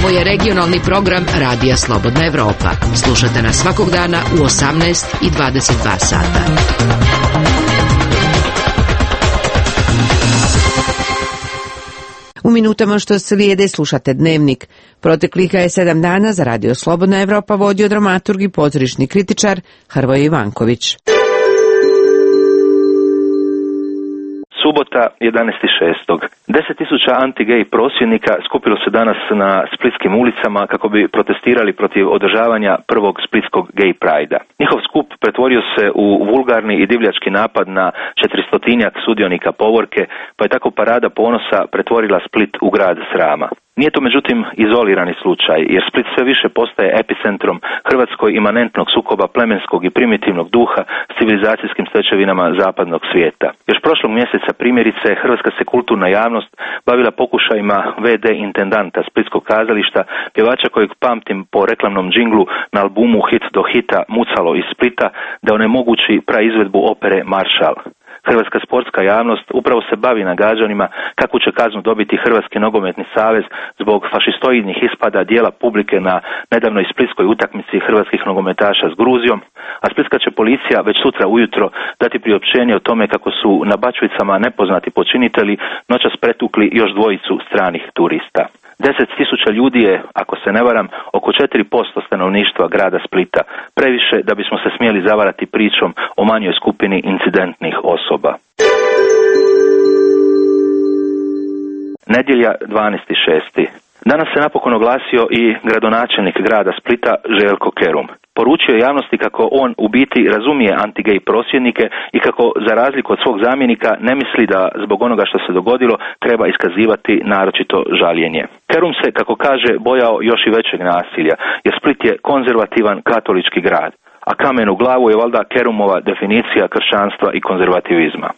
Ovo je regionalni program Radija Slobodna Evropa. Slušate nas svakog dana u osamnaest i dvadeset dva sata. U minutama što slijede slušate Dnevnik. Proteklih je sedam dana za Radio Slobodna Evropa vodio dramaturg i pozorišni kritičar Hrvoje Ivanković. Subota, jedanaesti šestog Deset tisuća anti-gej prosvjednika skupilo se danas na splitskim ulicama kako bi protestirali protiv održavanja prvog splitskog gej prajda. Njihov skup pretvorio se u vulgarni i divljački napad na četiristotinjak sudionika povorke, pa je tako parada ponosa pretvorila Split u grad srama. Nije to međutim izolirani slučaj, jer Split sve više postaje epicentrom Hrvatskoj imanentnog sukoba plemenskog i primitivnog duha s civilizacijskim stečevinama zapadnog svijeta. Još prošlog mjeseca primjerice hrvatska se kulturna javnost bavila pokušajima ve de intendanta Splitskog kazališta, pjevača kojeg pamtim po reklamnom džinglu na albumu Hit do hita Mucalo iz Splita, da onemogući praizvedbu opere Maršal. Hrvatska sportska javnost upravo se bavi nagađanjima kakvu će kaznu dobiti Hrvatski nogometni savez zbog fašistoidnih ispada dijela publike na nedavnoj splitskoj utakmici hrvatskih nogometaša s Gruzijom, a splitska će policija već sutra ujutro dati priopćenje o tome kako su na Bačvicama nepoznati počinitelji noćas pretukli još dvojicu stranih turista. Deset tisuća ljudi je, ako se ne varam, oko četiri posto stanovništva grada Splita, previše da bismo se smjeli zavarati pričom o manjoj skupini incidentnih osoba. Nedjelja, dvanaesti šesti Danas se napokon oglasio i gradonačelnik grada Splita Željko Kerum. Poručio je javnosti kako on u biti razumije anti-gej prosvjednike i kako za razliku od svog zamjenika ne misli da zbog onoga što se dogodilo treba iskazivati naročito žaljenje. Kerum se, kako kaže, bojao još i većeg nasilja, jer Split je konzervativan katolički grad, a kamen u glavu je valjda Kerumova definicija kršćanstva i konzervativizma.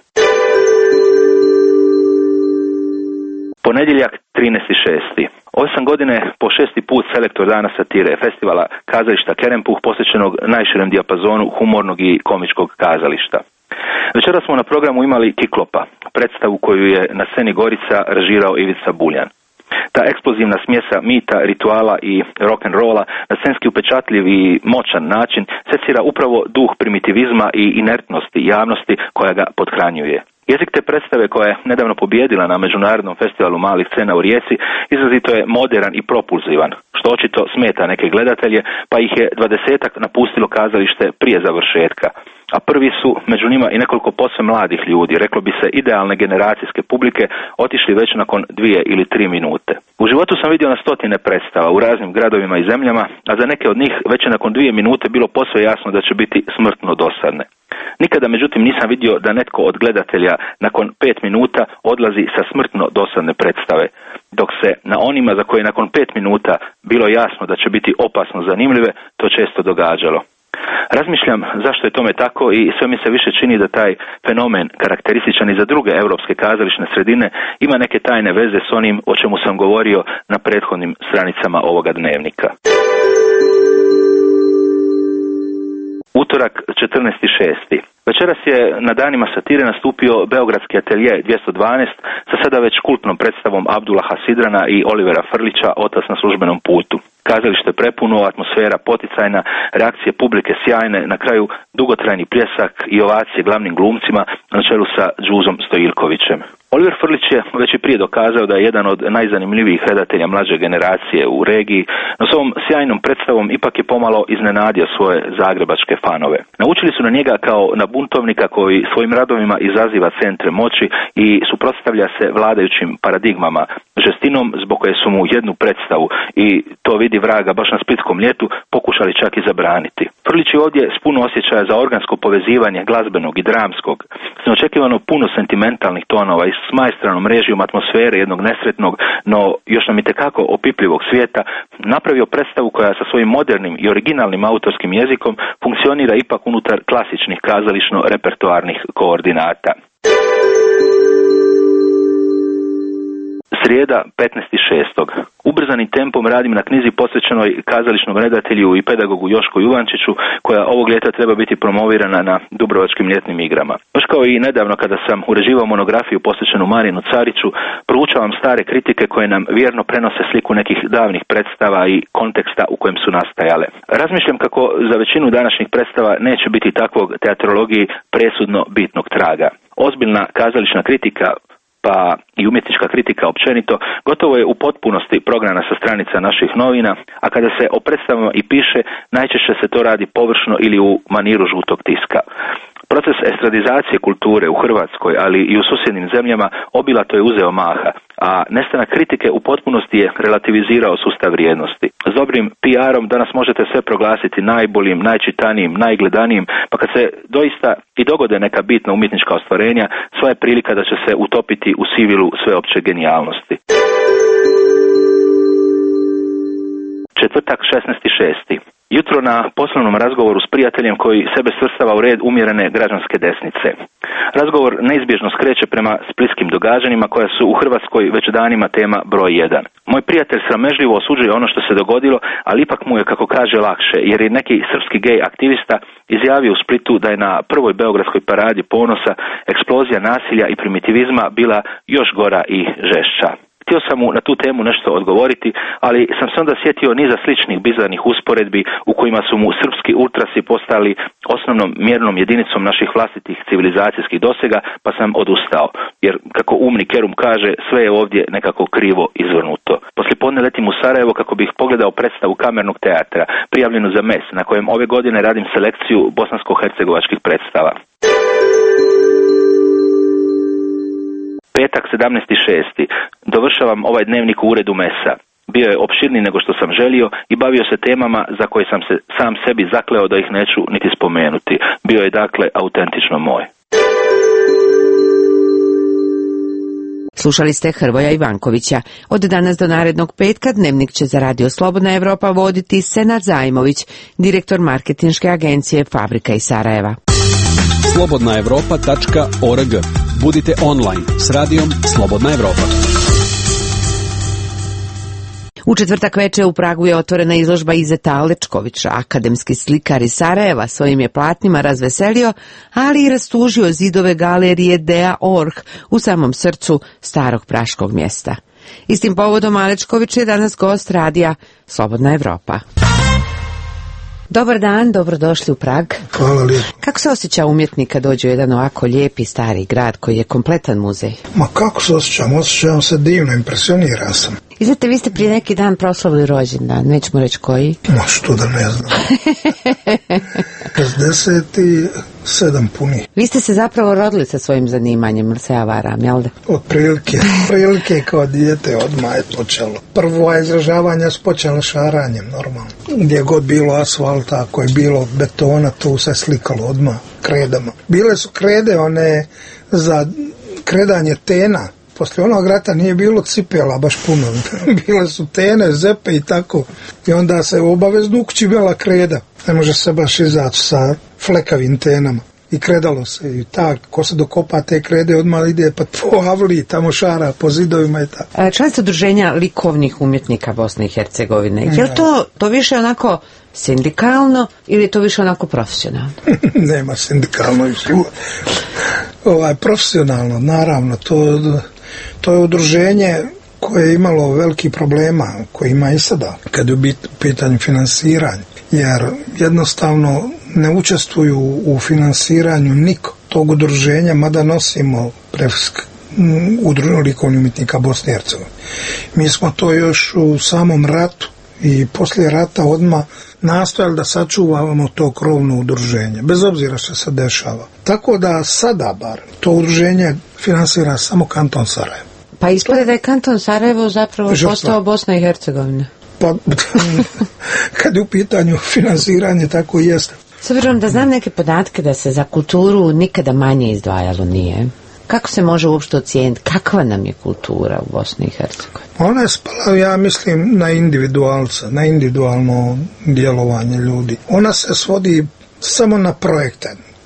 Ponedjeljak, trinaesti šesti Ove sam godine po šesti put selektor Dana satire festivala kazališta Kerempuh posvećenog najširem dijapazonu humornog i komičkog kazališta. Večera smo na programu imali Kiklopa, predstavu koju je na sceni Gorica režirao Ivica Buljan. Ta eksplozivna smjesa mita, rituala i rock'n'rolla na scenski upečatljiv i moćan način secira upravo duh primitivizma i inertnosti javnosti koja ga pothranjuje. Jezik te predstave, koja je nedavno pobijedila na Međunarodnom festivalu malih scena u Rijeci, izrazito je modern i propulzivan, što očito smeta neke gledatelje, pa ih je dvadesetak napustilo kazalište prije završetka. A prvi su među njima i nekoliko posve mladih ljudi, reklo bi se idealne generacijske publike, otišli već nakon dvije ili tri minute. U životu sam vidio na stotine predstava u raznim gradovima i zemljama, a za neke od njih već je nakon dvije minute bilo posve jasno da će biti smrtno dosadne. Nikada međutim nisam vidio da netko od gledatelja nakon pet minuta odlazi sa smrtno dosadne predstave, dok se na onima za koje nakon pet minuta bilo jasno da će biti opasno zanimljive, to često događalo. Razmišljam zašto je tome tako i sve mi se više čini da taj fenomen, karakterističan i za druge europske kazališne sredine, ima neke tajne veze s onim o čemu sam govorio na prethodnim stranicama ovoga dnevnika. Utorak, četrnaesti šesti Večeras je na danima satire nastupio Beogradski atelje dvjesto dvanaest sa sada već kultnom predstavom Abdullaha Sidrana i Olivera Frlića Otac na službenom putu. Kazalište prepuno, atmosfera poticajna, reakcije publike sjajne, na kraju dugotrajni pljesak i ovacije glavnim glumcima na čelu sa Đuzom Stojilkovićem. Oliver Frlić je već i prije dokazao da je jedan od najzanimljivijih redatelja mlađe generacije u regiji, no s ovom sjajnom predstavom ipak je pomalo iznenadio svoje zagrebačke fanove. Naučili su na njega kao na buntovnika koji svojim radovima izaziva centre moći i suprotstavlja se vladajućim paradigmama, žestinom zbog koje su mu jednu predstavu, i to vidi vraga baš na splitskom ljetu, pokušali čak i zabraniti. Frlić je ovdje s puno osjećaja za organsko povezivanje glazbenog i dramskog, s neočekivano puno sentimentalnih tonova i s majstranom režijom atmosfere jednog nesretnog, no još nam itekako opipljivog svijeta, napravio predstavu koja sa svojim modernim i originalnim autorskim jezikom funkcionira ipak unutar klasičnih kazališno-repertoarnih koordinata. Srijeda, petnaesti šestog Ubrzanim tempom radim na knjizi posvećenoj kazališnom redatelju i pedagogu Jošku Juvančiću, koja ovog ljeta treba biti promovirana na Dubrovačkim ljetnim igrama. Baš kao i nedavno kada sam uređivao monografiju posvećenu Marinu Cariću, proučavam stare kritike koje nam vjerno prenose sliku nekih davnih predstava i konteksta u kojem su nastajale. Razmišljam kako za većinu današnjih predstava neće biti takvog teatrologiji presudno bitnog traga. Ozbiljna kazališna kritika, pa i umjetnička kritika općenito, gotovo je u potpunosti prognana sa stranica naših novina, a kada se o predstavama i piše, najčešće se to radi površno ili u maniru žutog tiska. Proces estradizacije kulture u Hrvatskoj, ali i u susjednim zemljama, obilato je uzeo maha, a nestanak kritike u potpunosti je relativizirao sustav vrijednosti. S dobrim P R-om danas možete sve proglasiti najboljim, najčitanijim, najgledanijim, pa kad se doista i dogode neka bitna umjetnička ostvarenja, sva je prilika da će se utopiti u sivilu sveopće genijalnosti. Četvrtak, šesnaesti šesti Jutro na poslovnom razgovoru s prijateljem koji sebe svrstava u red umjerene građanske desnice. Razgovor neizbježno skreće prema splitskim događanjima koja su u Hrvatskoj već danima tema broj jedan. Moj prijatelj sramežljivo osuđuje ono što se dogodilo, ali ipak mu je, kako kaže, lakše, jer je neki srpski gej aktivista izjavio u Splitu da je na prvoj beogradskoj paradi ponosa eksplozija nasilja i primitivizma bila još gora i žešća. Htio sam mu na tu temu nešto odgovoriti, ali sam se onda sjetio niza sličnih bizarnih usporedbi u kojima su mu srpski ultrasi postali osnovnom mjernom jedinicom naših vlastitih civilizacijskih dosega, pa sam odustao. Jer, kako umni Kerum kaže, sve je ovdje nekako krivo izvrnuto. Poslijepodne letim u Sarajevo kako bih pogledao predstavu Kamernog teatra, prijavljenu za mes, na kojem ove godine radim selekciju bosansko-hercegovačkih predstava. Petak, sedamnaesti šesti Dovršavam ovaj dnevnik u uredu mesa. Bio je opširniji nego što sam želio i bavio se temama za koje sam se sam sebi zakleo da ih neću niti spomenuti. Bio je dakle autentično moj. Slušali ste Hrvoja Ivankovića. Od danas do narednog petka dnevnik će za Radio Slobodna Evropa voditi Senad Zajmović, direktor marketinške agencije Fabrika iz Sarajeva. slobodna evropa tačka org. Budite online s radijom Slobodna Evropa. U četvrtak veče u Pragu je otvorena izložba Izeta Alečkovića. Akademski slikar iz Sarajeva svojim je platnima razveselio, ali i rastužio zidove galerije Dea Orh u samom srcu starog praškog mjesta. Istim povodom Alečković je danas gost radija Slobodna Evropa. Dobar dan, dobrodošli u Prag. Hvala lijepo. Kako se osjeća umjetnik kad dođe u jedan ovako lijepi stari grad koji je kompletan muzej? Ma kako se osjećam? Osjećam se divno, impresioniran sam. Izvete, vi ste prije neki dan proslavili rođendan, nećemo reći koji? Ma što da ne znam. šezdeset sedam puni. Vi ste se zapravo rodili sa svojim zanimanjem, ili se ja varam, jel da? Od prilike, prilike kao dijete odmah je počelo. Prvo izražavanja su počela šaranjem, normalno. Gdje god bilo asfalta, ako je bilo betona, tu se slikalo odmah kredama. Bile su krede one za kredanje tena. Poslije onog rata nije bilo cipela baš puno. Bile su tene, zepe i tako. I onda se obavezno u kući bila kreda. Ne može se baš izaći sa flekavim tenama. I kredalo se. I tak, ko se dokopa te krede, odmah ide pa po avliji, tamo šara po zidovima i tako. Članstvo udruženja likovnih umjetnika Bosne i Hercegovine. Je li to, to više onako sindikalno ili je to više onako profesionalno? Nema sindikalno i ovaj, profesionalno, naravno. To, to je udruženje koje je imalo veliki problema, koje ima i sada, kad je u pitanju finansiranja. Jer jednostavno ne učestvuju u finansiranju niko tog udruženja, mada nosimo prefisk udruženja likovnih umjetnika Bosne i Hercegovine. Mi smo to još u samom ratu i poslije rata odmah nastojali da sačuvamo to krovno udruženje, bez obzira što se dešava. Tako da sada bar to udruženje finansira samo kanton Sarajevo. Pa ispada da je kanton Sarajevo zapravo Žrtva. postao Bosna i Hercegovina. Pa, kad je u pitanju finansiranje, tako i jeste. S obzirom da znam neke podatke da se za kulturu nikada manje izdvajalo nije. Kako se može uopšte ocijeniti kakva nam je kultura u Bosni i Hercegovini? Ona je spala, ja mislim, na individualca, na individualno djelovanje ljudi. Ona se svodi samo na projekte.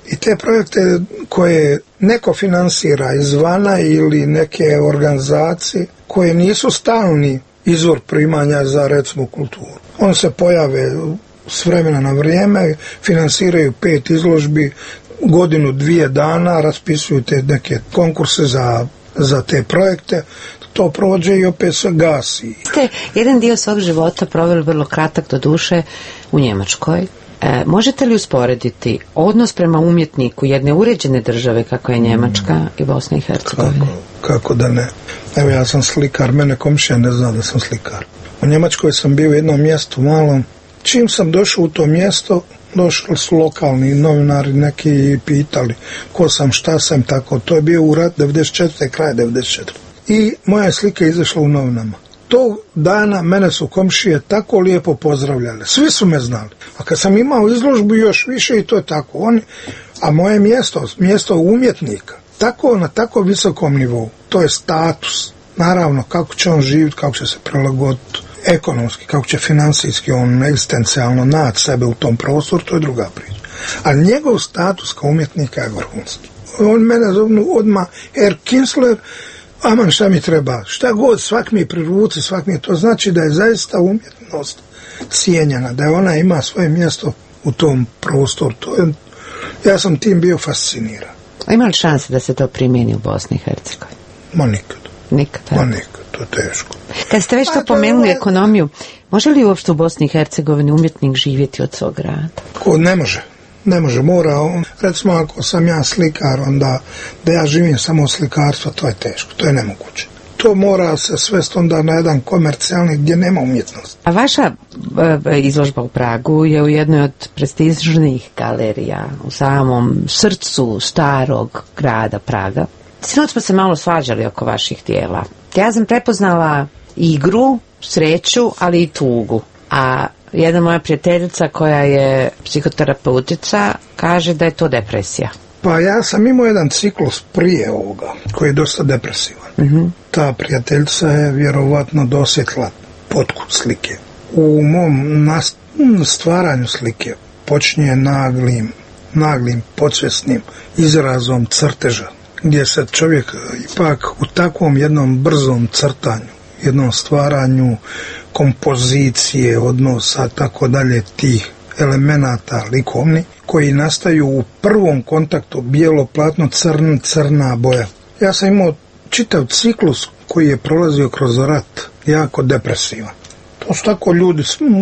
I te projekte koje neko finansira izvana ili neke organizacije koje nisu stalni izvor primanja za recimo kulturu. On se pojave s vremena na vrijeme, finansiraju pet izložbi, godinu, dvije dana, raspisuju te neke konkurse za, za te projekte, to prođe i opet se gasi. Ste jedan dio svog života proveli vrlo kratak do duše u Njemačkoj. E, možete li usporediti odnos prema umjetniku jedne uređene države kako je Njemačka mm. i Bosna i Hercegovina? Kako, kako da ne. Evo ja sam slikar, mene komšija ne zna da sam slikar. U Njemačkoj sam bio u jednom mjestu malom. Čim sam došao u to mjesto, došli su lokalni novinari neki i pitali ko sam, šta sam, tako. To je bio u rat devedeset četvrte kraj devedeset četvrte I moja slika je izašla u novinama. Tog dana mene su komšije tako lijepo pozdravljale. Svi su me znali. A kad sam imao izložbu još više i to je tako. Oni, a moje mjesto, mjesto umjetnika, tako na tako visokom nivou, to je status. Naravno, kako će on živjeti, kako će se prilagoditi ekonomski, kako će financijski, on egzistencijalno naći sebe u tom prostoru, to je druga priča. Ali njegov status kao umjetnika je vrhunski. On mene zovnu odmah Herr Kinsler, aman šta mi treba, šta god, svak mi pri ruci, svak mi, to znači da je zaista umjetnost cijenjena, da je ona ima svoje mjesto u tom prostoru. To je, ja sam tim bio fasciniran. A ima li šanse da se to primijeni u Bosni i Hercegovini? Ma nikad. Nikad, Ma nikad, to je teško. Kad ste već to pomenuli, ekonomiju, može li uopšte u Bosni i Hercegovini umjetnik živjeti od svog rada? Ko ne može. Ne može, mora, on, recimo ako sam ja slikar, onda da ja živim samo od slikarstva, to je teško, to je nemoguće. To mora se svesti onda na jedan komercijalni gdje nema umjetnosti. A vaša e, izložba u Pragu je u jednoj od prestižnih galerija, u samom srcu starog grada Praga. Sinoć smo se malo svađali oko vaših dijela. Ja sam prepoznala igru, sreću, ali i tugu. A jedna moja prijateljica koja je psihoterapeutica kaže da je to depresija. Pa ja sam imao jedan ciklus prije ovoga koji je dosta depresivan. Mm-hmm. Ta prijateljica je vjerovatno dosjetla potku slike. U mom nast- stvaranju slike počinje naglim, naglim podsvjesnim izrazom crteža, gdje se čovjek ipak u takvom jednom brzom crtanju, jednom stvaranju kompozicije, odnosa, tako dalje, tih elemenata likovni, koji nastaju u prvom kontaktu bijelo platno, crn, crna boja. Ja sam imao čitav ciklus koji je prolazio kroz rat, jako depresivan. To su tako ljudi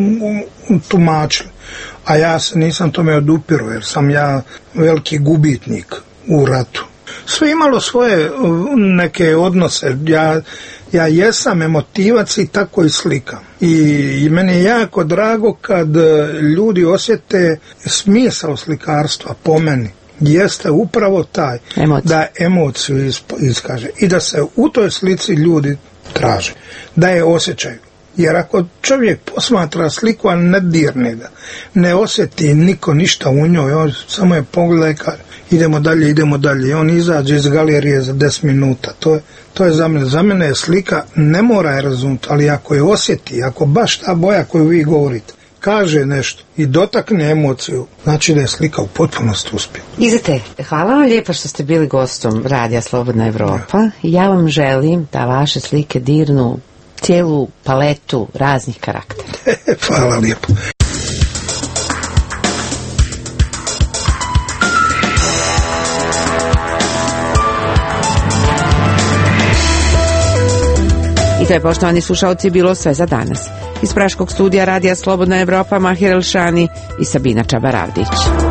tumačili, a ja se nisam tome odupirao, jer sam ja veliki gubitnik u ratu. Sve imalo svoje neke odnose, ja, ja jesam emotivac i tako i slikam. I, i meni je jako drago kad ljudi osjete smisao slikarstva po meni. Jeste upravo taj, Emocija. Da emociju iskaže i da se u toj slici ljudi traže, da je osjećaju. Jer ako čovjek posmatra sliku, a ne dirne ga, ne osjeti niko ništa u njoj, on samo je pogleda i kaže idemo dalje, idemo dalje. I on izađe iz galerije za deset minuta. To je, to je za mene. Za mene je slika, ne mora je razumjeti, ali ako je osjeti, ako baš ta boja koju vi govorite kaže nešto i dotakne emociju, znači da je slika u potpunosti uspjela. Izate, hvala vam lijepo što ste bili gostom Radija Slobodna Evropa. Ja. ja vam želim da vaše slike dirnu cijelu paletu raznih karaktera. Hvala lijepo. I to je, poštovani slušalci, bilo sve za danas. Iz praškog studija Radija Slobodna Evropa, Mahir Elšani i Sabina Čabaravdić.